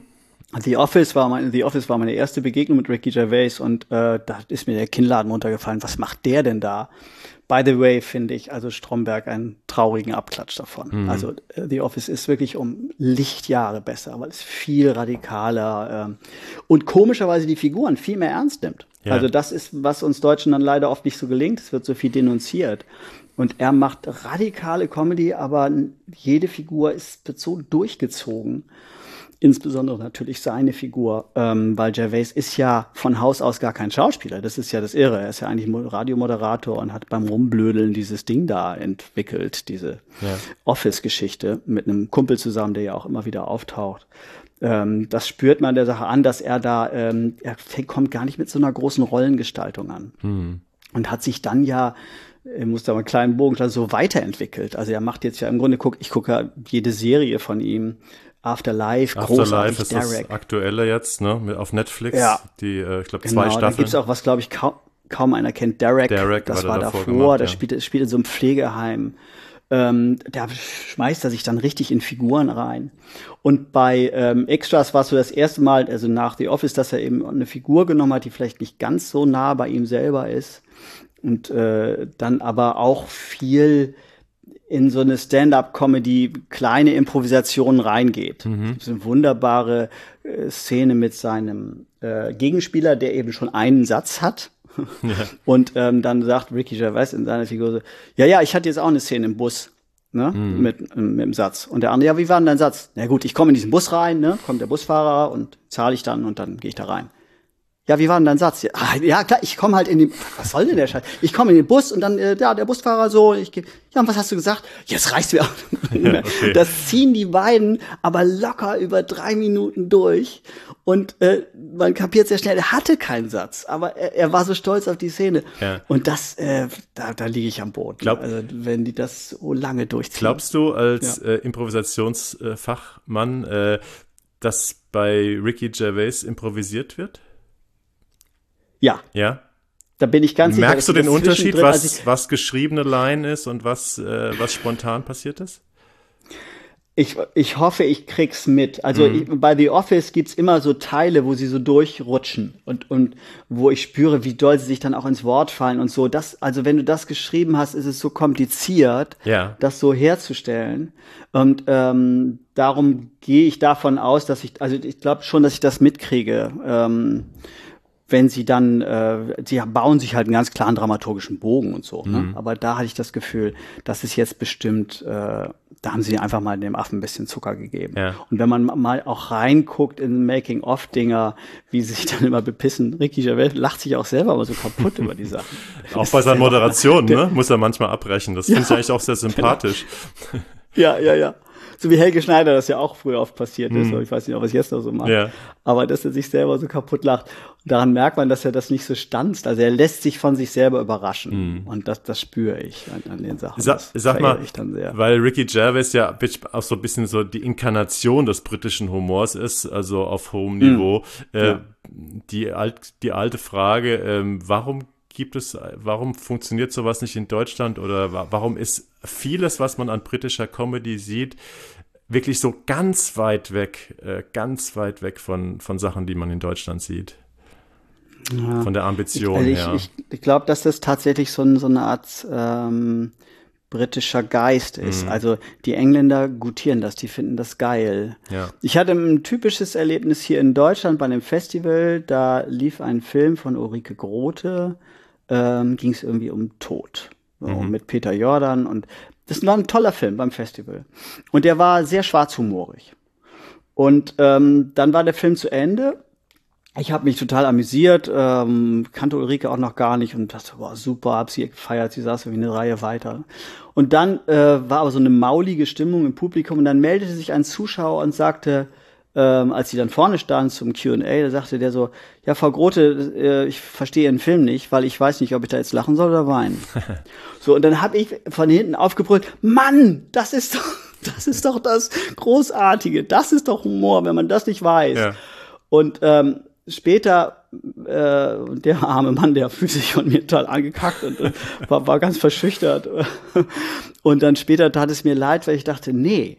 The Office war meine, The Office war meine erste Begegnung mit Ricky Gervais und äh, da ist mir der Kinnladen runtergefallen. Was macht der denn da? By the way, finde ich also Stromberg einen traurigen Abklatsch davon. Mhm. Also äh, The Office ist wirklich um Lichtjahre besser, weil es viel radikaler ähm, und komischerweise die Figuren viel mehr ernst nimmt. Ja. Also das ist, was uns Deutschen dann leider oft nicht so gelingt. Es wird so viel denunziert. Und er macht radikale Comedy, aber jede Figur ist wird so durchgezogen. Insbesondere natürlich seine Figur, ähm, weil Gervais ist ja von Haus aus gar kein Schauspieler. Das ist ja das Irre. Er ist ja eigentlich Radiomoderator und hat beim Rumblödeln dieses Ding da entwickelt, diese ja. Office-Geschichte mit einem Kumpel zusammen, der ja auch immer wieder auftaucht. Ähm, das spürt man der Sache an, dass er da, ähm, er kommt gar nicht mit so einer großen Rollengestaltung an. Mhm. Und hat sich dann ja, er muss da mal einen kleinen Bogen so weiterentwickelt. Also er macht jetzt ja im Grunde, guck, ich gucke ja jede Serie von ihm, Afterlife, großartig, Afterlife ist Derek. Das aktuelle jetzt, ne, auf Netflix. Ja. Die, äh, ich glaube, genau, zwei Staffeln. Da gibt's auch was, glaube ich, kaum, kaum einer kennt. Derek, Derek das war, war davor, gemacht, der ja. spielt, spielt in so einem Pflegeheim. Ähm, da schmeißt er sich dann richtig in Figuren rein. Und bei ähm, Extras war es so das erste Mal, also nach The Office, dass er eben eine Figur genommen hat, die vielleicht nicht ganz so nah bei ihm selber ist. Und äh, dann aber auch viel in so eine Stand-up-Comedy kleine Improvisationen reingeht. Mhm. Es gibt eine wunderbare äh, Szene mit seinem äh, Gegenspieler, der eben schon einen Satz hat. Ja. Und ähm, dann sagt Ricky Gervais in seiner Figur so, ja, ja, ich hatte jetzt auch eine Szene im Bus, ne, mhm. mit, mit dem Satz. Und der andere, ja, wie war denn dein Satz? Na gut, ich komme in diesen Bus rein, ne, kommt der Busfahrer und zahle ich dann und dann gehe ich da rein. Ja, wie war denn dein Satz? Ja, ja klar, ich komme halt in den, was soll denn der Scheiß? Ich komme in den Bus und dann, äh, ja, der Busfahrer so, ich gebe, ja, und was hast du gesagt? Jetzt reicht's mir auch. Ja, okay. Das ziehen die beiden aber locker über drei Minuten durch und äh, man kapiert sehr schnell, er hatte keinen Satz, aber er, er war so stolz auf die Szene. Ja. Und das, äh, da, da liege ich am Boden. Glaub, also, wenn die das so lange durchziehen. Glaubst du als ja. äh, Improvisationsfachmann, äh, dass bei Ricky Gervais improvisiert wird? Ja. Ja? Da bin ich ganz sicher. Merkst du den Unterschied, was, was geschriebene Line ist und was, äh, was spontan passiert ist? Ich, ich hoffe, ich krieg's mit. Also mhm. ich, bei The Office gibt's immer so Teile, wo sie so durchrutschen und, und wo ich spüre, wie doll sie sich dann auch ins Wort fallen und so. Das, also wenn du das geschrieben hast, ist es so kompliziert, ja. das so herzustellen. Und ähm, darum gehe ich davon aus, dass ich, also ich glaube schon, dass ich das mitkriege. Ähm, wenn sie dann, äh, sie bauen sich halt einen ganz klaren dramaturgischen Bogen und so. Mhm. Ne? Aber da hatte ich das Gefühl, das ist jetzt bestimmt, äh, da haben sie einfach mal dem Affen ein bisschen Zucker gegeben. Ja. Und wenn man mal auch reinguckt in Making-of-Dinger, wie sie sich dann immer bepissen, Ricky Gervais lacht sich auch selber aber so kaputt über die Sachen. Auch bei seinen Moderationen, ne? Muss er manchmal abbrechen. Das ja, finde ich eigentlich auch sehr sympathisch. Genau. Ja, ja, ja. So wie Helge Schneider das ja auch früher oft passiert ist. Hm. Ich weiß nicht, ob er es jetzt noch so macht. Ja. Aber dass er sich selber so kaputt lacht. Und daran merkt man, dass er das nicht so stanzt. Also er lässt sich von sich selber überraschen. Hm. Und das, das spüre ich an, an den Sachen. Sa- sag mal, ich dann sehr. Weil Ricky Gervais ja auch so ein bisschen so die Inkarnation des britischen Humors ist, also auf hohem Niveau. Hm. Äh, ja. die, alt, die alte Frage, ähm, warum gibt es, warum funktioniert sowas nicht in Deutschland oder warum ist vieles, was man an britischer Comedy sieht, wirklich so ganz weit weg, äh, ganz weit weg von, von Sachen, die man in Deutschland sieht? Ja. Von der Ambition ich, also her. Ich, ich, ich glaube, dass das tatsächlich so, ein, so eine Art ähm, britischer Geist ist. Mhm. Also die Engländer gutieren das, die finden das geil. Ja. Ich hatte ein typisches Erlebnis hier in Deutschland bei einem Festival, da lief ein Film von Ulrike Grote, ähm, ging es irgendwie um Tod. So, mhm. Mit Peter Jordan und das war ein toller Film beim Festival. Und der war sehr schwarzhumorig. Und ähm, dann war der Film zu Ende. Ich habe mich total amüsiert, ähm, kannte Ulrike auch noch gar nicht und dachte, boah, super, hab sie gefeiert, sie saß irgendwie eine Reihe weiter. Und dann äh, war aber so eine maulige Stimmung im Publikum und dann meldete sich ein Zuschauer und sagte, ähm, als sie dann vorne stand zum Q und A, da sagte der so, ja, Frau Grote, äh, ich verstehe Ihren Film nicht, weil ich weiß nicht, ob ich da jetzt lachen soll oder weinen. So, und dann habe ich von hinten aufgebrüllt, Mann, das ist doch, das ist doch das Großartige, das ist doch Humor, wenn man das nicht weiß. Ja. Und ähm, später, äh, der arme Mann, der fühlt sich von mir total angekackt und, und war, war ganz verschüchtert. Und dann später tat es mir leid, weil ich dachte, nee,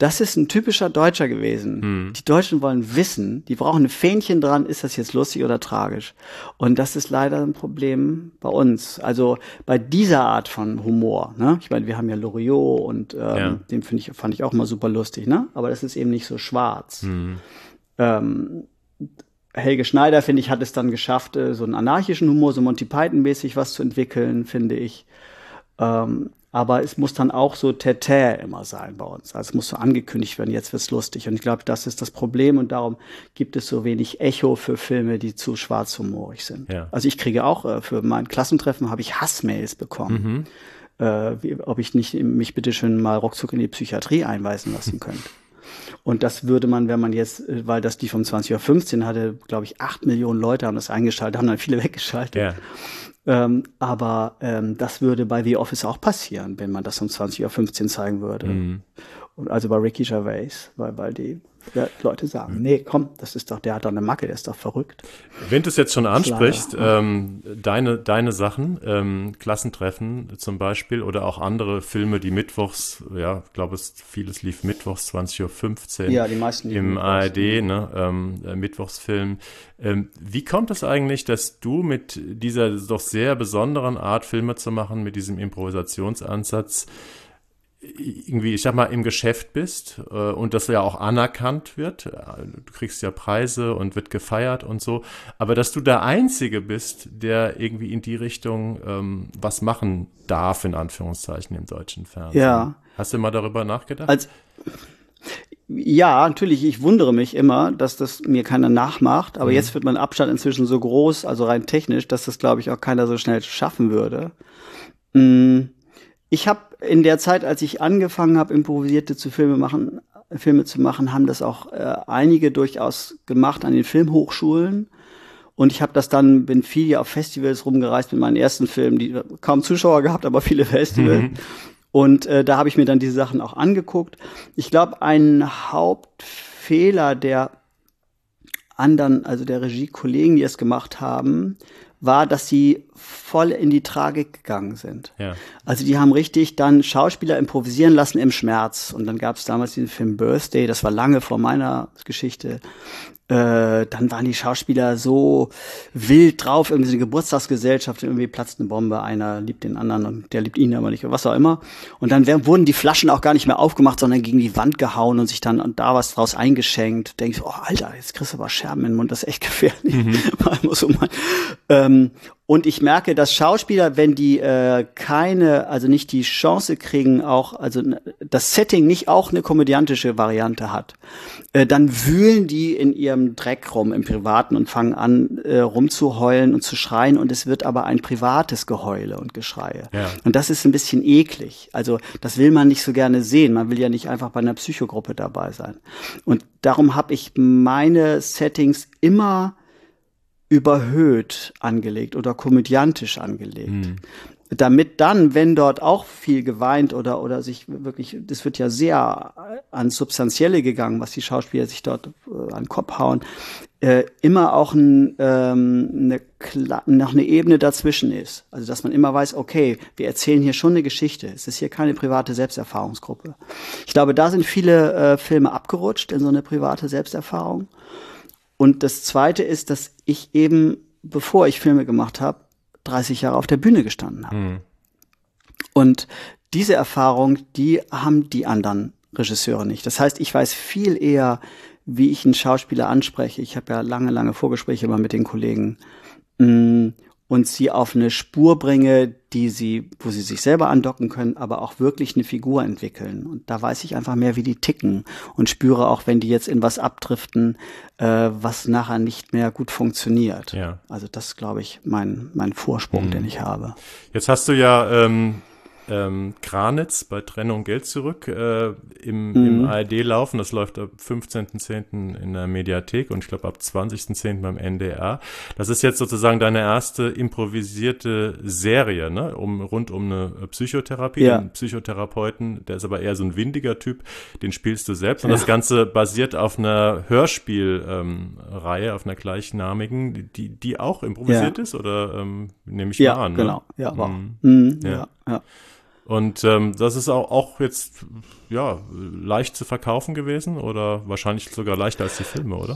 Das ist ein typischer Deutscher gewesen. Hm. Die Deutschen wollen wissen, die brauchen ein Fähnchen dran, ist das jetzt lustig oder tragisch? Und das ist leider ein Problem bei uns. Also bei dieser Art von Humor, ne? Ich meine, wir haben ja Loriot und ähm, ja. den finde ich, fand ich auch mal super lustig, ne? Aber das ist eben nicht so schwarz. Hm. Ähm, Helge Schneider, finde ich, hat es dann geschafft, so einen anarchischen Humor, so Monty Python-mäßig was zu entwickeln, finde ich. Ähm, Aber es muss dann auch so Tete immer sein bei uns. Also es muss so angekündigt werden, jetzt wird's lustig. Und ich glaube, das ist das Problem. Und darum gibt es so wenig Echo für Filme, die zu schwarzhumorig sind. Ja. Also ich kriege auch, äh, für mein Klassentreffen habe ich Hassmails bekommen. Mhm. Äh, wie, ob ich nicht mich bitte schön mal ruckzuck in die Psychiatrie einweisen lassen könnte. Und das würde man, wenn man jetzt, weil das die vom zwanzig Uhr fünfzehn hatte, glaube ich, acht Millionen Leute haben das eingeschaltet, haben dann viele weggeschaltet. Ja. Ähm, aber ähm, das würde bei The Office auch passieren, wenn man das um zwanzig Uhr fünfzehn zeigen würde. Mhm. Und also bei Ricky Gervais, weil, weil die ja, Leute sagen, nee, komm, das ist doch, der hat doch eine Macke, der ist doch verrückt. Wenn du es jetzt schon ansprichst, ähm, deine, deine Sachen, ähm, Klassentreffen zum Beispiel oder auch andere Filme, die mittwochs, ja, ich glaube, es vieles lief mittwochs zwanzig Uhr fünfzehn ja, die meisten im A R D, ne, ähm, äh, Mittwochsfilm. Ähm, wie kommt es eigentlich, dass du mit dieser doch sehr besonderen Art, Filme zu machen, mit diesem Improvisationsansatz, irgendwie, ich sag mal, im Geschäft bist äh, und das ja auch anerkannt wird. Du kriegst ja Preise und wird gefeiert und so. Aber dass du der Einzige bist, der irgendwie in die Richtung ähm, was machen darf, in Anführungszeichen, im deutschen Fernsehen. Ja. Hast du mal darüber nachgedacht? Als, ja, natürlich. Ich wundere mich immer, dass das mir keiner nachmacht. Aber mhm. jetzt wird mein Abstand inzwischen so groß, also rein technisch, dass das, glaube ich, auch keiner so schnell schaffen würde. Mhm. Ich habe in der Zeit, als ich angefangen habe, improvisierte zu Filme machen, Filme zu machen, haben das auch äh, einige durchaus gemacht an den Filmhochschulen. Und ich habe das dann, bin viel ja auf Festivals rumgereist mit meinen ersten Filmen, die kaum Zuschauer gehabt, aber viele Festivals. Mhm. Und äh, da habe ich mir dann diese Sachen auch angeguckt. Ich glaube, ein Hauptfehler der anderen, also der Regie-Kollegen, die es gemacht haben, war, dass sie voll in die Tragik gegangen sind. Ja. Also die haben richtig dann Schauspieler improvisieren lassen im Schmerz. Und dann gab es damals diesen Film Birthday, das war lange vor meiner Geschichte. Äh, dann waren die Schauspieler so wild drauf, irgendwie so eine Geburtstagsgesellschaft, irgendwie platzt eine Bombe, einer liebt den anderen und der liebt ihn aber nicht, was auch immer. Und dann werden, wurden die Flaschen auch gar nicht mehr aufgemacht, sondern gegen die Wand gehauen und sich dann und da was draus eingeschenkt. Denke ich so, oh Alter, jetzt kriegst du aber Scherben in den Mund, das ist echt gefährlich. Mhm. muss man, ähm, und ich merke, dass Schauspieler, wenn die äh, keine, also nicht die Chance kriegen, auch, also das Setting nicht auch eine komödiantische Variante hat, äh, dann wühlen die in ihrem Dreck rum im Privaten und fangen an, äh, rumzuheulen und zu schreien und es wird aber ein privates Geheule und Geschreie. Ja. Und das ist ein bisschen eklig. Also das will man nicht so gerne sehen. Man will ja nicht einfach bei einer Psychogruppe dabei sein. Und darum habe ich meine Settings immer überhöht angelegt oder komödiantisch angelegt. Mhm. Damit dann, wenn dort auch viel geweint oder oder sich wirklich, das wird ja sehr ans Substanzielle gegangen, was die Schauspieler sich dort äh, an den Kopf hauen, äh, immer auch ein, ähm, eine, noch eine Ebene dazwischen ist. Also dass man immer weiß, okay, wir erzählen hier schon eine Geschichte. Es ist hier keine private Selbsterfahrungsgruppe. Ich glaube, da sind viele äh, Filme abgerutscht in so eine private Selbsterfahrung. Und das Zweite ist, dass ich eben, bevor ich Filme gemacht habe, dreißig Jahre auf der Bühne gestanden habe. Mhm. Und diese Erfahrung, die haben die anderen Regisseure nicht. Das heißt, ich weiß viel eher, wie ich einen Schauspieler anspreche. Ich habe ja lange, lange Vorgespräche immer mit den Kollegen und sie auf eine Spur bringe, die sie, wo sie sich selber andocken können, aber auch wirklich eine Figur entwickeln. Und da weiß ich einfach mehr, wie die ticken und spüre auch, wenn die jetzt in was abdriften, äh, was nachher nicht mehr gut funktioniert. Ja. Also das ist, glaube ich, mein, mein Vorsprung, mhm. den ich habe. Jetzt hast du ja ähm Ähm, Kranitz bei Trennung Geld zurück äh, im, mhm. im A R D laufen. Das läuft ab fünfzehnten zehnten in der Mediathek und ich glaube ab zwanzigsten zehnten beim N D R. Das ist jetzt sozusagen deine erste improvisierte Serie, ne? um, rund um eine Psychotherapie. Ja. Den Psychotherapeuten, der ist aber eher so ein windiger Typ, den spielst du selbst. Und ja. das Ganze basiert auf einer Hörspielreihe, ähm, auf einer gleichnamigen, die, die auch improvisiert ja. ist, oder ähm, nehme ich ja, mal an? Genau. Ne? Ja, genau. Mhm. Mhm. Ja, ja. Und ähm, das ist auch, auch jetzt ja leicht zu verkaufen gewesen oder wahrscheinlich sogar leichter als die Filme, oder?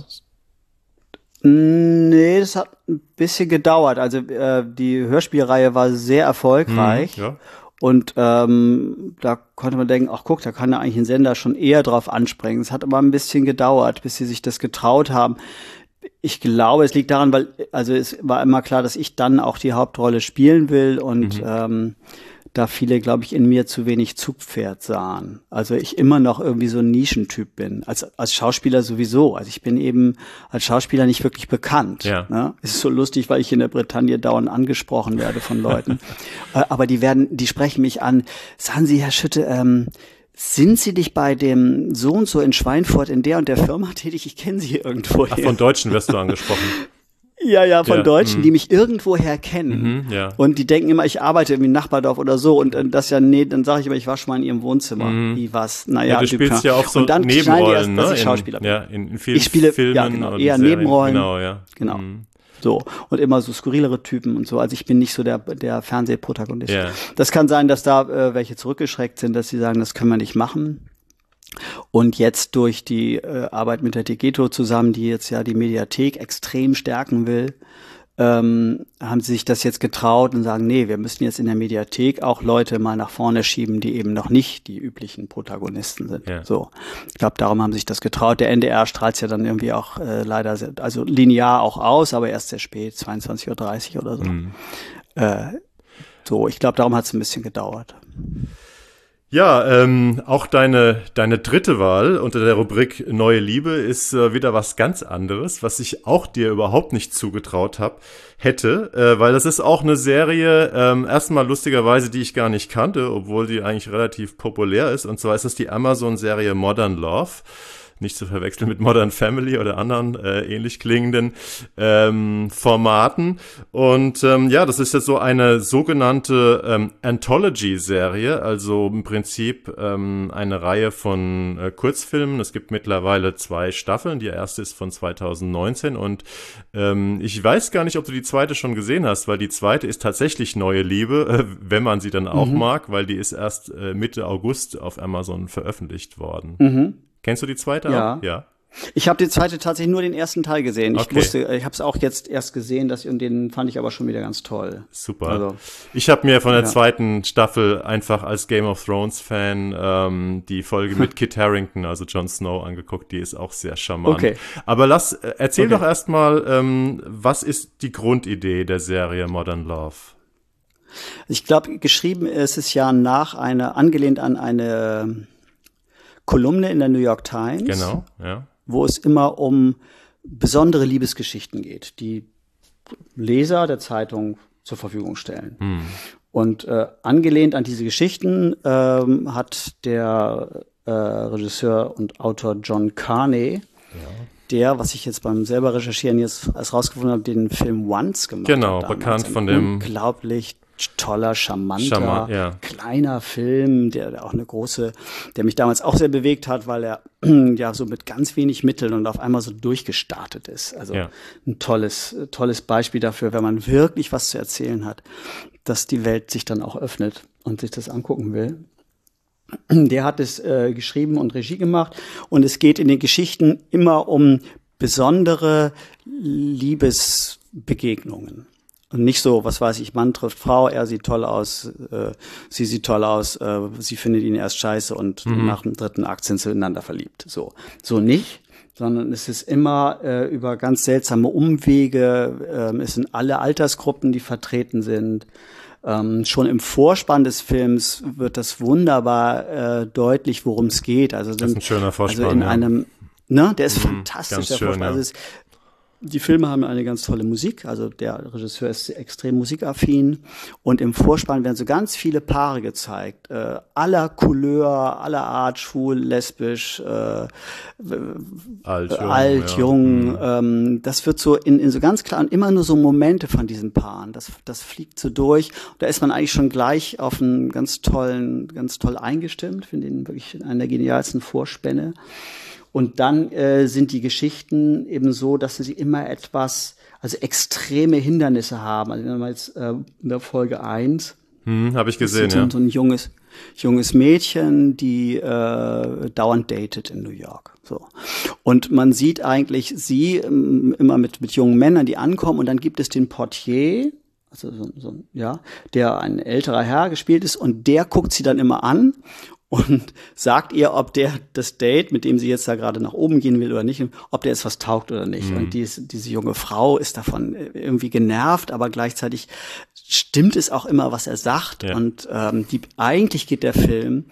Nee, das hat ein bisschen gedauert. Also äh, die Hörspielreihe war sehr erfolgreich. Mhm, ja. Und ähm, da konnte man denken, ach guck, da kann ja eigentlich ein Sender schon eher drauf anspringen. Es hat aber ein bisschen gedauert, bis sie sich das getraut haben. Ich glaube, es liegt daran, weil, also es war immer klar, dass ich dann auch die Hauptrolle spielen will und mhm. ähm, da viele, glaube ich, in mir zu wenig Zugpferd sahen. Also ich immer noch irgendwie so ein Nischentyp bin, als als Schauspieler sowieso. Also ich bin eben als Schauspieler nicht wirklich bekannt. Ja. Ne? Es ist so lustig, weil ich in der Bretagne dauernd angesprochen werde von Leuten. Aber die werden, die sprechen mich an. Sagen Sie, Herr Schütte, ähm, sind Sie nicht bei dem so und so in Schweinfurt in der und der Firma tätig? Ich kenne Sie irgendwoher. Ach, von Deutschen wirst du angesprochen. Ja, ja, von ja, Deutschen, mh. die mich irgendwoher kennen. Mhm, ja. Und die denken immer, ich arbeite irgendwie im Nachbardorf oder so. Und äh, das ja, nee, dann sage ich immer, ich war schon mal in ihrem Wohnzimmer. Mhm. Wie was? Naja, ja, du spielst ja auch so und dann Nebenrollen, erst, dass ne? ich Schauspieler in, bin. Ja, in, in vielen ich spiele, Filmen ja, genau, und eher Serien. Nebenrollen. Genau, ja. Genau. Mhm. So. Und immer so skurrilere Typen und so. Also ich bin nicht so der, der Fernsehprotagonist. Yeah. Das kann sein, dass da äh, welche zurückgeschreckt sind, dass sie sagen, das können wir nicht machen. Und jetzt durch die äh, Arbeit mit der Degeto zusammen, die jetzt ja die Mediathek extrem stärken will, ähm, haben sie sich das jetzt getraut und sagen, nee, wir müssen jetzt in der Mediathek auch Leute mal nach vorne schieben, die eben noch nicht die üblichen Protagonisten sind. Ja. So, ich glaube, darum haben sie sich das getraut. Der N D R strahlt es ja dann irgendwie auch äh, leider, sehr, also linear auch aus, aber erst sehr spät, zweiundzwanzig Uhr dreißig oder so. Mhm. Äh, so, ich glaube, darum hat es ein bisschen gedauert. Ja, ähm, auch deine deine dritte Wahl unter der Rubrik Neue Liebe ist äh, wieder was ganz anderes, was ich auch dir überhaupt nicht zugetraut hab, hätte, äh, weil das ist auch eine Serie, ähm, erstmal lustigerweise, die ich gar nicht kannte, obwohl die eigentlich relativ populär ist. Und zwar ist es die Amazon-Serie Modern Love. Nicht zu verwechseln mit Modern Family oder anderen äh, ähnlich klingenden ähm, Formaten. Und ähm, ja, das ist jetzt so eine sogenannte ähm, Anthology-Serie, also im Prinzip ähm, eine Reihe von äh, Kurzfilmen. Es gibt mittlerweile zwei Staffeln. Die erste ist von zweitausendneunzehn und ähm, ich weiß gar nicht, ob du die zweite schon gesehen hast, weil die zweite ist tatsächlich Neue Liebe, äh, wenn man sie dann auch mhm. mag, weil die ist erst äh, Mitte August auf Amazon veröffentlicht worden. Mhm. Kennst du die zweite ja. auch? Ja. Ich habe die zweite tatsächlich nur den ersten Teil gesehen. Ich okay. wusste, ich habe es auch jetzt erst gesehen, dass, und den fand ich aber schon wieder ganz toll. Super. Also, ich habe mir von der ja. zweiten Staffel einfach als Game of Thrones Fan ähm, die Folge mit Kit Harington, also Jon Snow, angeguckt. Die ist auch sehr charmant. Okay. Aber lass, äh, erzähl okay. doch erstmal, ähm, was ist die Grundidee der Serie Modern Love? Ich glaube, geschrieben ist es ja nach einer, angelehnt an eine Kolumne in der New York Times, genau, ja. wo es immer um besondere Liebesgeschichten geht, die Leser der Zeitung zur Verfügung stellen. Hm. Und äh, angelehnt an diese Geschichten ähm, hat der äh, Regisseur und Autor John Carney, ja. der, was ich jetzt beim selber recherchieren jetzt erst rausgefunden habe, den Film Once gemacht genau, hat. Genau, bekannt von dem unglaublich toller, charmanter, Charmant, ja. kleiner Film, der, der auch eine große, der mich damals auch sehr bewegt hat, weil er ja so mit ganz wenig Mitteln und auf einmal so durchgestartet ist. Also ja. ein tolles, tolles Beispiel dafür, wenn man wirklich was zu erzählen hat, dass die Welt sich dann auch öffnet und sich das angucken will. Der hat es äh, geschrieben und Regie gemacht und es geht in den Geschichten immer um besondere Liebesbegegnungen. Und nicht so, was weiß ich, Mann trifft Frau, er sieht toll aus, äh, sie sieht toll aus, äh, sie findet ihn erst scheiße und mhm. nach dem dritten Akt sind sie ineinander verliebt. So, so nicht, sondern es ist immer äh, über ganz seltsame Umwege, äh, es sind alle Altersgruppen, die vertreten sind. Ähm, schon im Vorspann des Films wird das wunderbar äh, deutlich, worum es geht. Also sind, das ist ein schöner Vorspann, also in ja. einem, ne, der ist mhm, fantastisch, der schön, Vorspann. ja. Also es, die Filme haben eine ganz tolle Musik, also der Regisseur ist extrem musikaffin und im Vorspann werden so ganz viele Paare gezeigt, äh, aller Couleur, aller Art, schwul, lesbisch, äh, alt, jung, alt, ja. jung mhm. ähm, das wird so in, in so ganz klaren, immer nur so Momente von diesen Paaren, das, das fliegt so durch und da ist man eigentlich schon gleich auf einen ganz tollen, ganz toll eingestimmt, finde ihn wirklich einer der genialsten Vorspänne. Und dann äh, sind die Geschichten eben so, dass sie immer etwas, also extreme Hindernisse haben. Also wenn man jetzt äh, in der Folge eins, hm, habe ich gesehen, so, ja. so ein junges, junges Mädchen, die äh, dauernd datet in New York. So. Und man sieht eigentlich sie ähm, immer mit, mit jungen Männern, die ankommen, und dann gibt es den Portier, also so, so, ja, der ein älterer Herr gespielt ist, und der guckt sie dann immer an und sagt ihr, ob der das Date, mit dem sie jetzt da gerade nach oben gehen will oder nicht, ob der jetzt was taugt oder nicht. Mhm. Und dies, diese junge Frau ist davon irgendwie genervt, aber gleichzeitig stimmt es auch immer, was er sagt. Ja. Und ähm, die, eigentlich geht der Film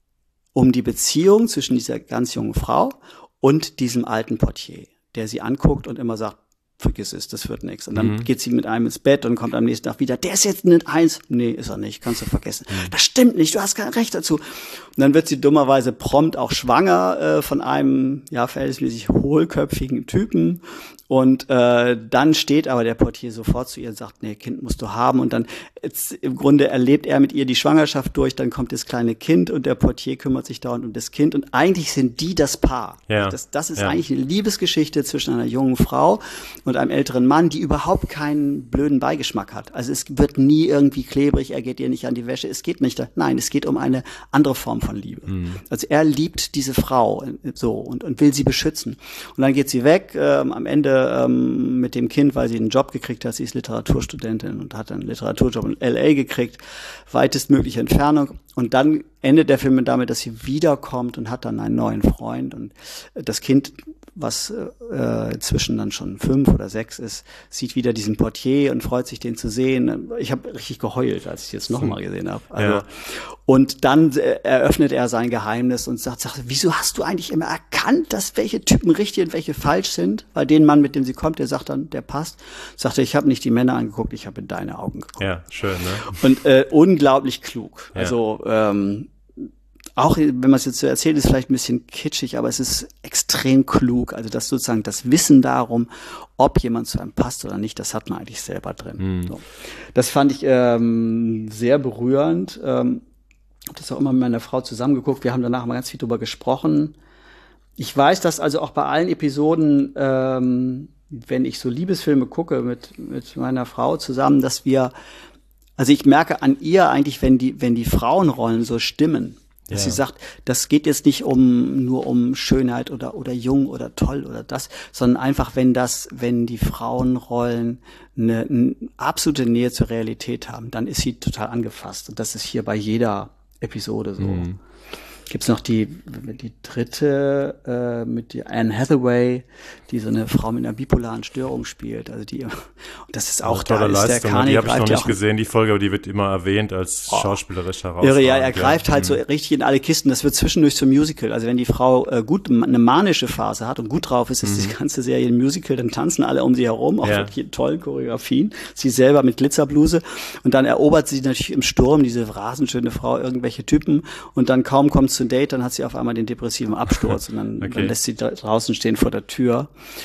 um die Beziehung zwischen dieser ganz jungen Frau und diesem alten Portier, der sie anguckt und immer sagt, vergiss es, das wird nichts. Und dann mhm. geht sie mit einem ins Bett und kommt am nächsten Tag wieder, der ist jetzt eine Eins. Nee, ist er nicht, kannst du vergessen. Mhm. Das stimmt nicht, du hast kein Recht dazu. Und dann wird sie dummerweise prompt auch schwanger äh, von einem, ja, verhältnismäßig hohlköpfigen Typen. Und äh, dann steht aber der Portier sofort zu ihr und sagt, nee, Kind musst du haben. Und dann jetzt, im Grunde erlebt er mit ihr die Schwangerschaft durch, dann kommt das kleine Kind und der Portier kümmert sich dauernd um das Kind. Und eigentlich sind die das Paar. Ja. Das, das ist ja. eigentlich eine Liebesgeschichte zwischen einer jungen Frau und einem älteren Mann, die überhaupt keinen blöden Beigeschmack hat. Also es wird nie irgendwie klebrig, er geht ihr nicht an die Wäsche, es geht nicht. Nein, es geht um eine andere Form von Liebe. Mhm. Also er liebt diese Frau so und, und will sie beschützen. Und dann geht sie weg, ähm, am Ende ähm, mit dem Kind, weil sie einen Job gekriegt hat. Sie ist Literaturstudentin und hat einen Literaturjob in L A gekriegt, weitestmögliche Entfernung. Und dann endet der Film damit, dass sie wiederkommt und hat dann einen neuen Freund. Und das Kind, was äh, inzwischen dann schon fünf oder sechs ist, sieht wieder diesen Portier und freut sich, den zu sehen. Ich habe richtig geheult, als ich jetzt nochmal gesehen habe. Also, ja. Und dann äh, eröffnet er sein Geheimnis und sagt, sagt, wieso hast du eigentlich immer erkannt, dass welche Typen richtig und welche falsch sind? Weil den Mann, mit dem sie kommt, der sagt dann, der passt. Sagt er, ich habe nicht die Männer angeguckt, ich habe in deine Augen geguckt. Ja, schön, ne? Und äh, unglaublich klug. Ja. Also ähm, auch wenn man es jetzt so erzählt, ist vielleicht ein bisschen kitschig, aber es ist extrem klug. Also das sozusagen das Wissen darum, ob jemand zu einem passt oder nicht, das hat man eigentlich selber drin. Mhm. So. Das fand ich ähm, sehr berührend. Ähm, habe das auch immer mit meiner Frau zusammengeguckt. Wir haben danach mal ganz viel drüber gesprochen. Ich weiß, dass also auch bei allen Episoden, ähm, wenn ich so Liebesfilme gucke mit mit meiner Frau zusammen, dass wir, also ich merke an ihr eigentlich, wenn die wenn die Frauenrollen so stimmen, dass ja. sie sagt, das geht jetzt nicht um nur um Schönheit oder oder jung oder toll oder das, sondern einfach, wenn das, wenn die Frauenrollen eine, eine absolute Nähe zur Realität haben, dann ist sie total angefasst. Und das ist hier bei jeder Episode so. Mhm. Gibt's noch die die dritte äh, mit die Anne Hathaway, die so eine Frau mit einer bipolaren Störung spielt. Also die, und das ist auch tolle da ist Leistung. Der die habe ich noch nicht gesehen, die Folge, aber die wird immer erwähnt als oh. schauspielerisch herausragend. Irre, ja, er greift ja. halt so richtig in alle Kisten. Das wird zwischendurch zum Musical. Also wenn die Frau äh, gut eine manische Phase hat und gut drauf ist, ist mhm. die ganze Serie ein Musical, dann tanzen alle um sie herum, auch ja. mit tollen Choreografien. Sie selber mit Glitzerbluse. Und dann erobert sie natürlich im Sturm, diese rasenschöne Frau, irgendwelche Typen. Und dann kaum kommt zum Date, dann hat sie auf einmal den depressiven Absturz und dann, okay. dann lässt sie da draußen stehen vor der Tür.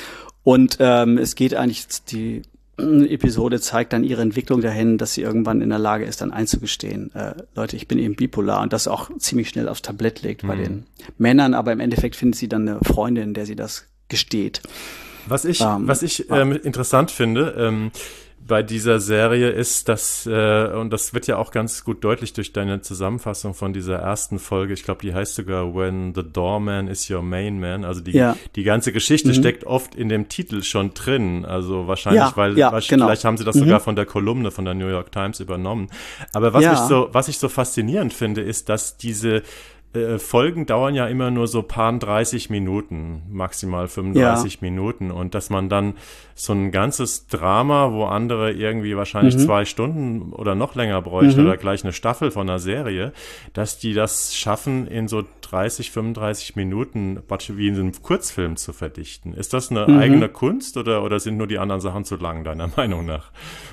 Und ähm, es geht eigentlich, die Episode zeigt dann ihre Entwicklung dahin, dass sie irgendwann in der Lage ist, dann einzugestehen, äh, Leute, ich bin eben bipolar, und das auch ziemlich schnell aufs Tablett legt mhm. bei den Männern, aber im Endeffekt findet sie dann eine Freundin, der sie das gesteht. Was ich, ähm, was ich ähm, interessant finde, ähm, bei dieser Serie ist, dass, äh, und das wird ja auch ganz gut deutlich durch deine Zusammenfassung von dieser ersten Folge, ich glaube, die heißt sogar When the Doorman is your main man, also die, ja. die ganze Geschichte mhm. steckt oft in dem Titel schon drin, also wahrscheinlich, ja, weil, ja, weil genau. vielleicht haben sie das mhm. sogar von der Kolumne von der New York Times übernommen. Aber was, ja. ich so, was ich so faszinierend finde, ist, dass diese Folgen dauern ja immer nur so paar dreißig Minuten, maximal fünfunddreißig ja. Minuten, und dass man dann so ein ganzes Drama, wo andere irgendwie wahrscheinlich mhm. zwei Stunden oder noch länger bräuchten mhm. oder gleich eine Staffel von einer Serie, dass die das schaffen, in so dreißig, fünfunddreißig Minuten wie in einem Kurzfilm zu verdichten. Ist das eine mhm. eigene Kunst oder, oder sind nur die anderen Sachen zu lang, deiner Meinung nach?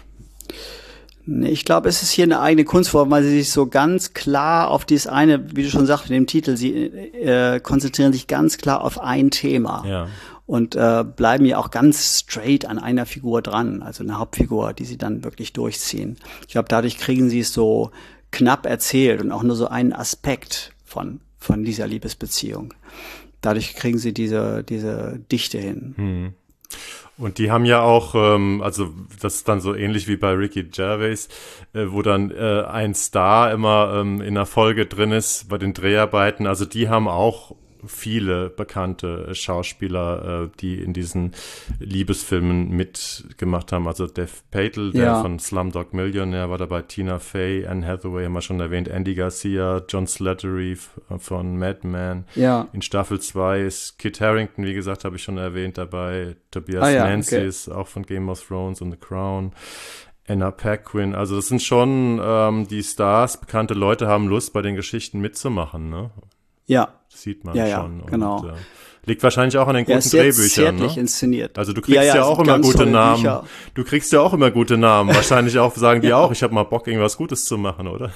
Ich glaube, es ist hier eine eigene Kunstform, weil sie sich so ganz klar auf dieses eine, wie du schon sagst mit dem Titel, sie äh, konzentrieren sich ganz klar auf ein Thema ja. und äh, bleiben ja auch ganz straight an einer Figur dran, also eine Hauptfigur, die sie dann wirklich durchziehen. Ich glaube, dadurch kriegen sie es so knapp erzählt und auch nur so einen Aspekt von von dieser Liebesbeziehung. Dadurch kriegen sie diese diese Dichte hin. Hm. Und die haben ja auch, ähm, also das ist dann so ähnlich wie bei Ricky Gervais, äh, wo dann äh, ein Star immer ähm, in der Folge drin ist bei den Dreharbeiten. Also die haben auch viele bekannte Schauspieler, äh, die in diesen Liebesfilmen mitgemacht haben. Also Dev Patel, der Ja. von Slumdog Millionaire, war dabei, Tina Fey, Anne Hathaway haben wir schon erwähnt, Andy Garcia, John Slattery f- von Mad Men. Ja. In Staffel zwei ist Kit Harington, wie gesagt, habe ich schon erwähnt, dabei. Tobias Ah ja, Nancy okay. ist auch von Game of Thrones und The Crown. Anna Paquin, also das sind schon ähm, die Stars, bekannte Leute haben Lust, bei den Geschichten mitzumachen, ne? Ja. Das sieht man Ja, ja, schon. genau. Und, äh, liegt wahrscheinlich auch an den Er guten ist sehr Drehbüchern, zärtlich ne? inszeniert. Also du kriegst ja, Ja, ja, auch es sind immer ganz gute tolle Namen. Bücher. Du kriegst ja auch immer gute Namen. Wahrscheinlich auch sagen die auch, ich habe mal Bock, irgendwas Gutes zu machen, oder?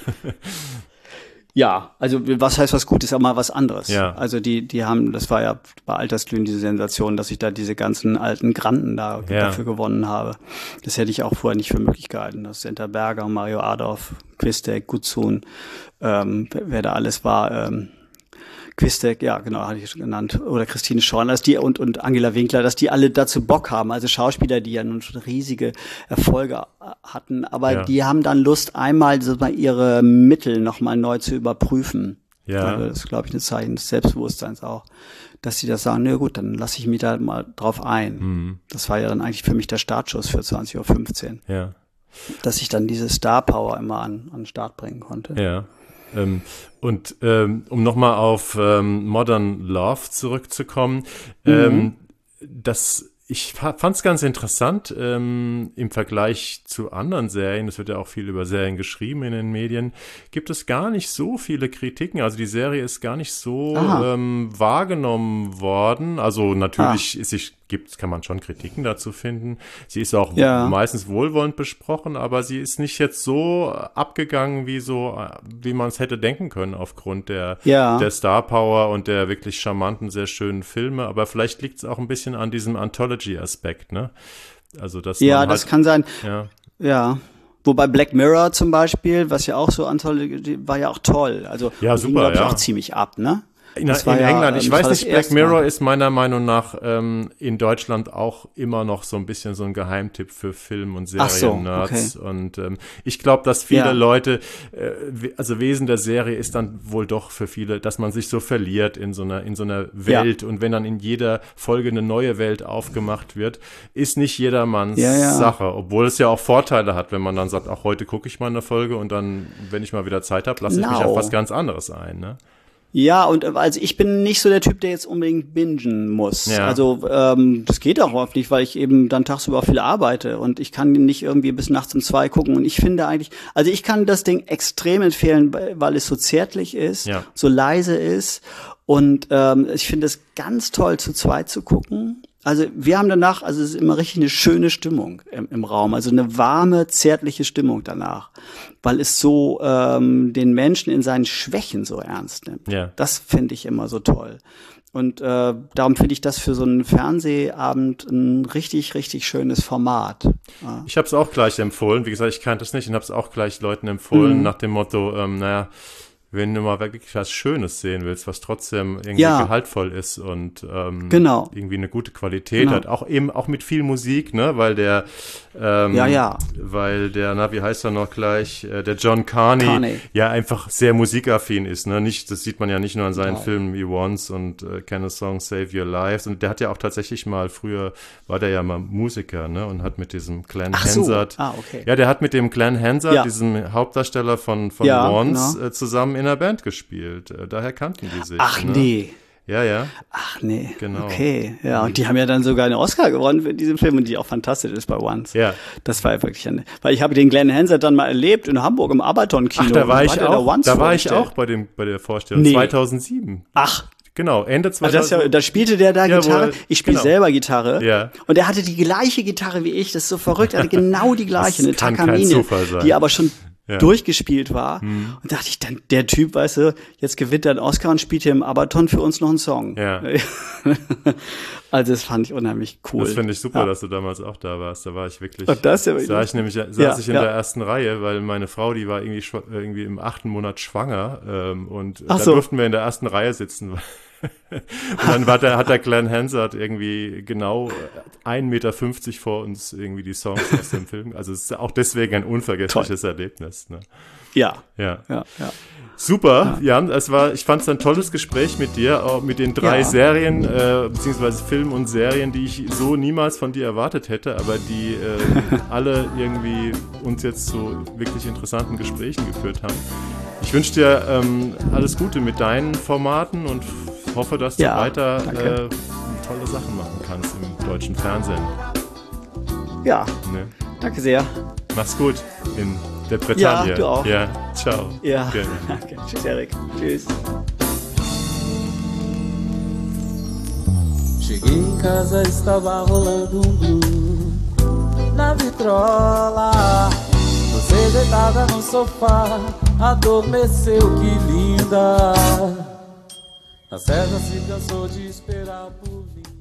Ja, also was heißt was Gutes, aber mal was anderes. Ja. Also die, die haben, das war ja bei Altersglühen diese Sensation, dass ich da diese ganzen alten Granden da Ja. dafür gewonnen habe. Das hätte ich auch vorher nicht für möglich gehalten. Das Senta Berger, Mario Adorf, Quistek, Gutsun, ähm, wer, wer da alles war, ähm, Quistek, ja, genau, hatte ich schon genannt, oder Christine Schorn, dass die und, und Angela Winkler, dass die alle dazu Bock haben, also Schauspieler, die ja nun schon riesige Erfolge hatten, aber Ja. die haben dann Lust, einmal so mal ihre Mittel nochmal neu zu überprüfen. Ja. Also das ist, glaube ich, ein Zeichen des Selbstbewusstseins auch, dass sie das sagen, na gut, dann lasse ich mich da mal drauf ein. Mhm. Das war ja dann eigentlich für mich der Startschuss für zwanzig Uhr fünfzehn, Ja, dass ich dann diese Star Power immer an, an den Start bringen konnte. ja. Ähm, und ähm, um nochmal auf ähm, Modern Love zurückzukommen, ähm, das ich fand es ganz interessant ähm, im Vergleich zu anderen Serien, es wird ja auch viel über Serien geschrieben in den Medien, gibt es gar nicht so viele Kritiken. Also die Serie ist gar nicht so ähm, wahrgenommen worden. Also natürlich Ah. ist sie, gibt, kann man schon Kritiken dazu finden. Sie ist auch Ja. meistens wohlwollend besprochen, aber sie ist nicht jetzt so abgegangen, wie so, wie man es hätte denken können aufgrund der, Ja. der Star Power und der wirklich charmanten, sehr schönen Filme. Aber vielleicht liegt es auch ein bisschen an diesem Anthology-Aspekt, ne? Also, dass Ja, man das halt, kann sein. ja, Ja. Wobei Black Mirror zum Beispiel, was ja auch so Anthology, war ja auch toll. Also Ja, ging, super, glaub ich, ja. auch ziemlich ab, ne? In, Das in war ja, England, ich ähm, das weiß war das nicht, Black erste Mirror Mal. ist meiner Meinung nach ähm, in Deutschland auch immer noch so ein bisschen so ein Geheimtipp für Film- und Ach so, Serien-Nerds. Und ähm, ich glaube, dass viele Ja. Leute, äh, we- also Wesen der Serie ist dann wohl doch für viele, dass man sich so verliert in so einer in so einer Welt. Und wenn dann in jeder Folge eine neue Welt aufgemacht wird, ist nicht jedermanns Ja, ja. Sache. Obwohl es ja auch Vorteile hat, wenn man dann sagt, auch heute gucke ich mal eine Folge und dann, wenn ich mal wieder Zeit habe, lasse ich mich Genau. auf was ganz anderes ein, ne? Ja, und äh, also ich bin nicht so der Typ, der jetzt unbedingt bingen muss. Ja. Also ähm, das geht auch oft nicht, weil ich eben dann tagsüber auch viel arbeite und ich kann nicht irgendwie bis nachts um zwei gucken. Und ich finde eigentlich, also ich kann das Ding extrem empfehlen, weil es so zärtlich ist, Ja. so leise ist. Und ähm, ich finde es ganz toll, zu zweit zu gucken. Also wir haben danach, also es ist immer richtig eine schöne Stimmung im, im Raum, also eine warme, zärtliche Stimmung danach, weil es so ähm, den Menschen in seinen Schwächen so ernst nimmt. Ja. Das finde ich immer so toll. Und äh, darum finde ich das für so einen Fernsehabend ein richtig, richtig schönes Format. Ja. Ich habe es auch gleich empfohlen. Wie gesagt, ich kannte es nicht und habe es auch gleich Leuten empfohlen, Mhm. nach dem Motto, ähm, naja, wenn du mal wirklich was Schönes sehen willst, was trotzdem irgendwie Ja. gehaltvoll ist und ähm, Genau. irgendwie eine gute Qualität Genau. hat, auch eben auch mit viel Musik, ne, weil der ähm, Ja, ja. weil der, na, wie heißt er noch gleich, äh, der John Carney, Carney. ja einfach sehr musikaffin ist, ne, nicht, das sieht man ja nicht nur an seinen Genau. Filmen wie Once und äh, Can a Song Save Your Lives, und der hat ja auch tatsächlich mal, früher war der ja mal Musiker, ne, und hat mit diesem Glenn Ach so. Hansard, Ah, okay. ja, der hat mit dem Glenn Hansard, Ja. diesem Hauptdarsteller von, von Ja, Once, genau. äh, zusammen in einer Band gespielt. Äh, daher kannten die sich. Ach ne? nee. Ja, ja. Ach nee. Genau. Okay. Ja, und die haben ja dann sogar einen Oscar gewonnen für diesen Film und die auch fantastisch ist bei Once. Ja. Das war ja wirklich eine, weil ich habe den Glenn Hansard dann mal erlebt in Hamburg im Abaton-Kino. Ach, da war Und ich hat er auch, Once da war ich vorgestellt. auch bei dem, bei der Vorstellung. Nee. zweitausendsieben. Ach, Genau, Ende also das, ist zweitausend. ja, da spielte der da Jawohl, Gitarre. Ich spiele genau. selber Gitarre. Ja. Und er hatte die gleiche Gitarre wie ich. Das ist so verrückt. Er hatte genau die gleiche, Das eine kann kein Takamine, Zufall sein. die aber schon Ja. durchgespielt war. Und dachte ich, dann der Typ, weißt du, jetzt gewinnt er einen Oscar und spielt hier im Abaton für uns noch einen Song. Ja. Also das fand ich unheimlich cool. Das finde ich super, Ja. dass du damals auch da warst. Da war ich wirklich, Und das ist ja wirklich- saß ich nämlich, saß Ja, ich in ja. der ersten Reihe, weil meine Frau, die war irgendwie, schwa- irgendwie im achten Monat schwanger, ähm, und Ach da so. durften wir in der ersten Reihe sitzen, Und dann war der, hat der Glenn Hansard irgendwie genau ein Meter fünfzig vor uns irgendwie die Songs aus dem Film. Also es ist auch deswegen ein unvergessliches Toll. Erlebnis. Ne? Ja. Ja. ja, ja. Super, ja. Jan, es war, ich fand es ein tolles Gespräch mit dir, auch mit den drei ja. Serien, äh, beziehungsweise Filmen und Serien, die ich so niemals von dir erwartet hätte, aber die äh, alle irgendwie uns jetzt zu wirklich interessanten Gesprächen geführt haben. Ich wünsche dir ähm, alles Gute mit deinen Formaten und hoffe, dass du ja, weiter äh, tolle Sachen machen kannst im deutschen Fernsehen. Ja, ne? Danke sehr. Mach's gut in der Bretagne. Ja, du auch. Ja, ciao. Ja, okay. Okay. Tschüss, Erik. Tschüss. Cheguei em casa, estava rolando um blues na vitrola. Você deitada no sofá, adormeceu, que linda. A cega se cansou de esperar por mim.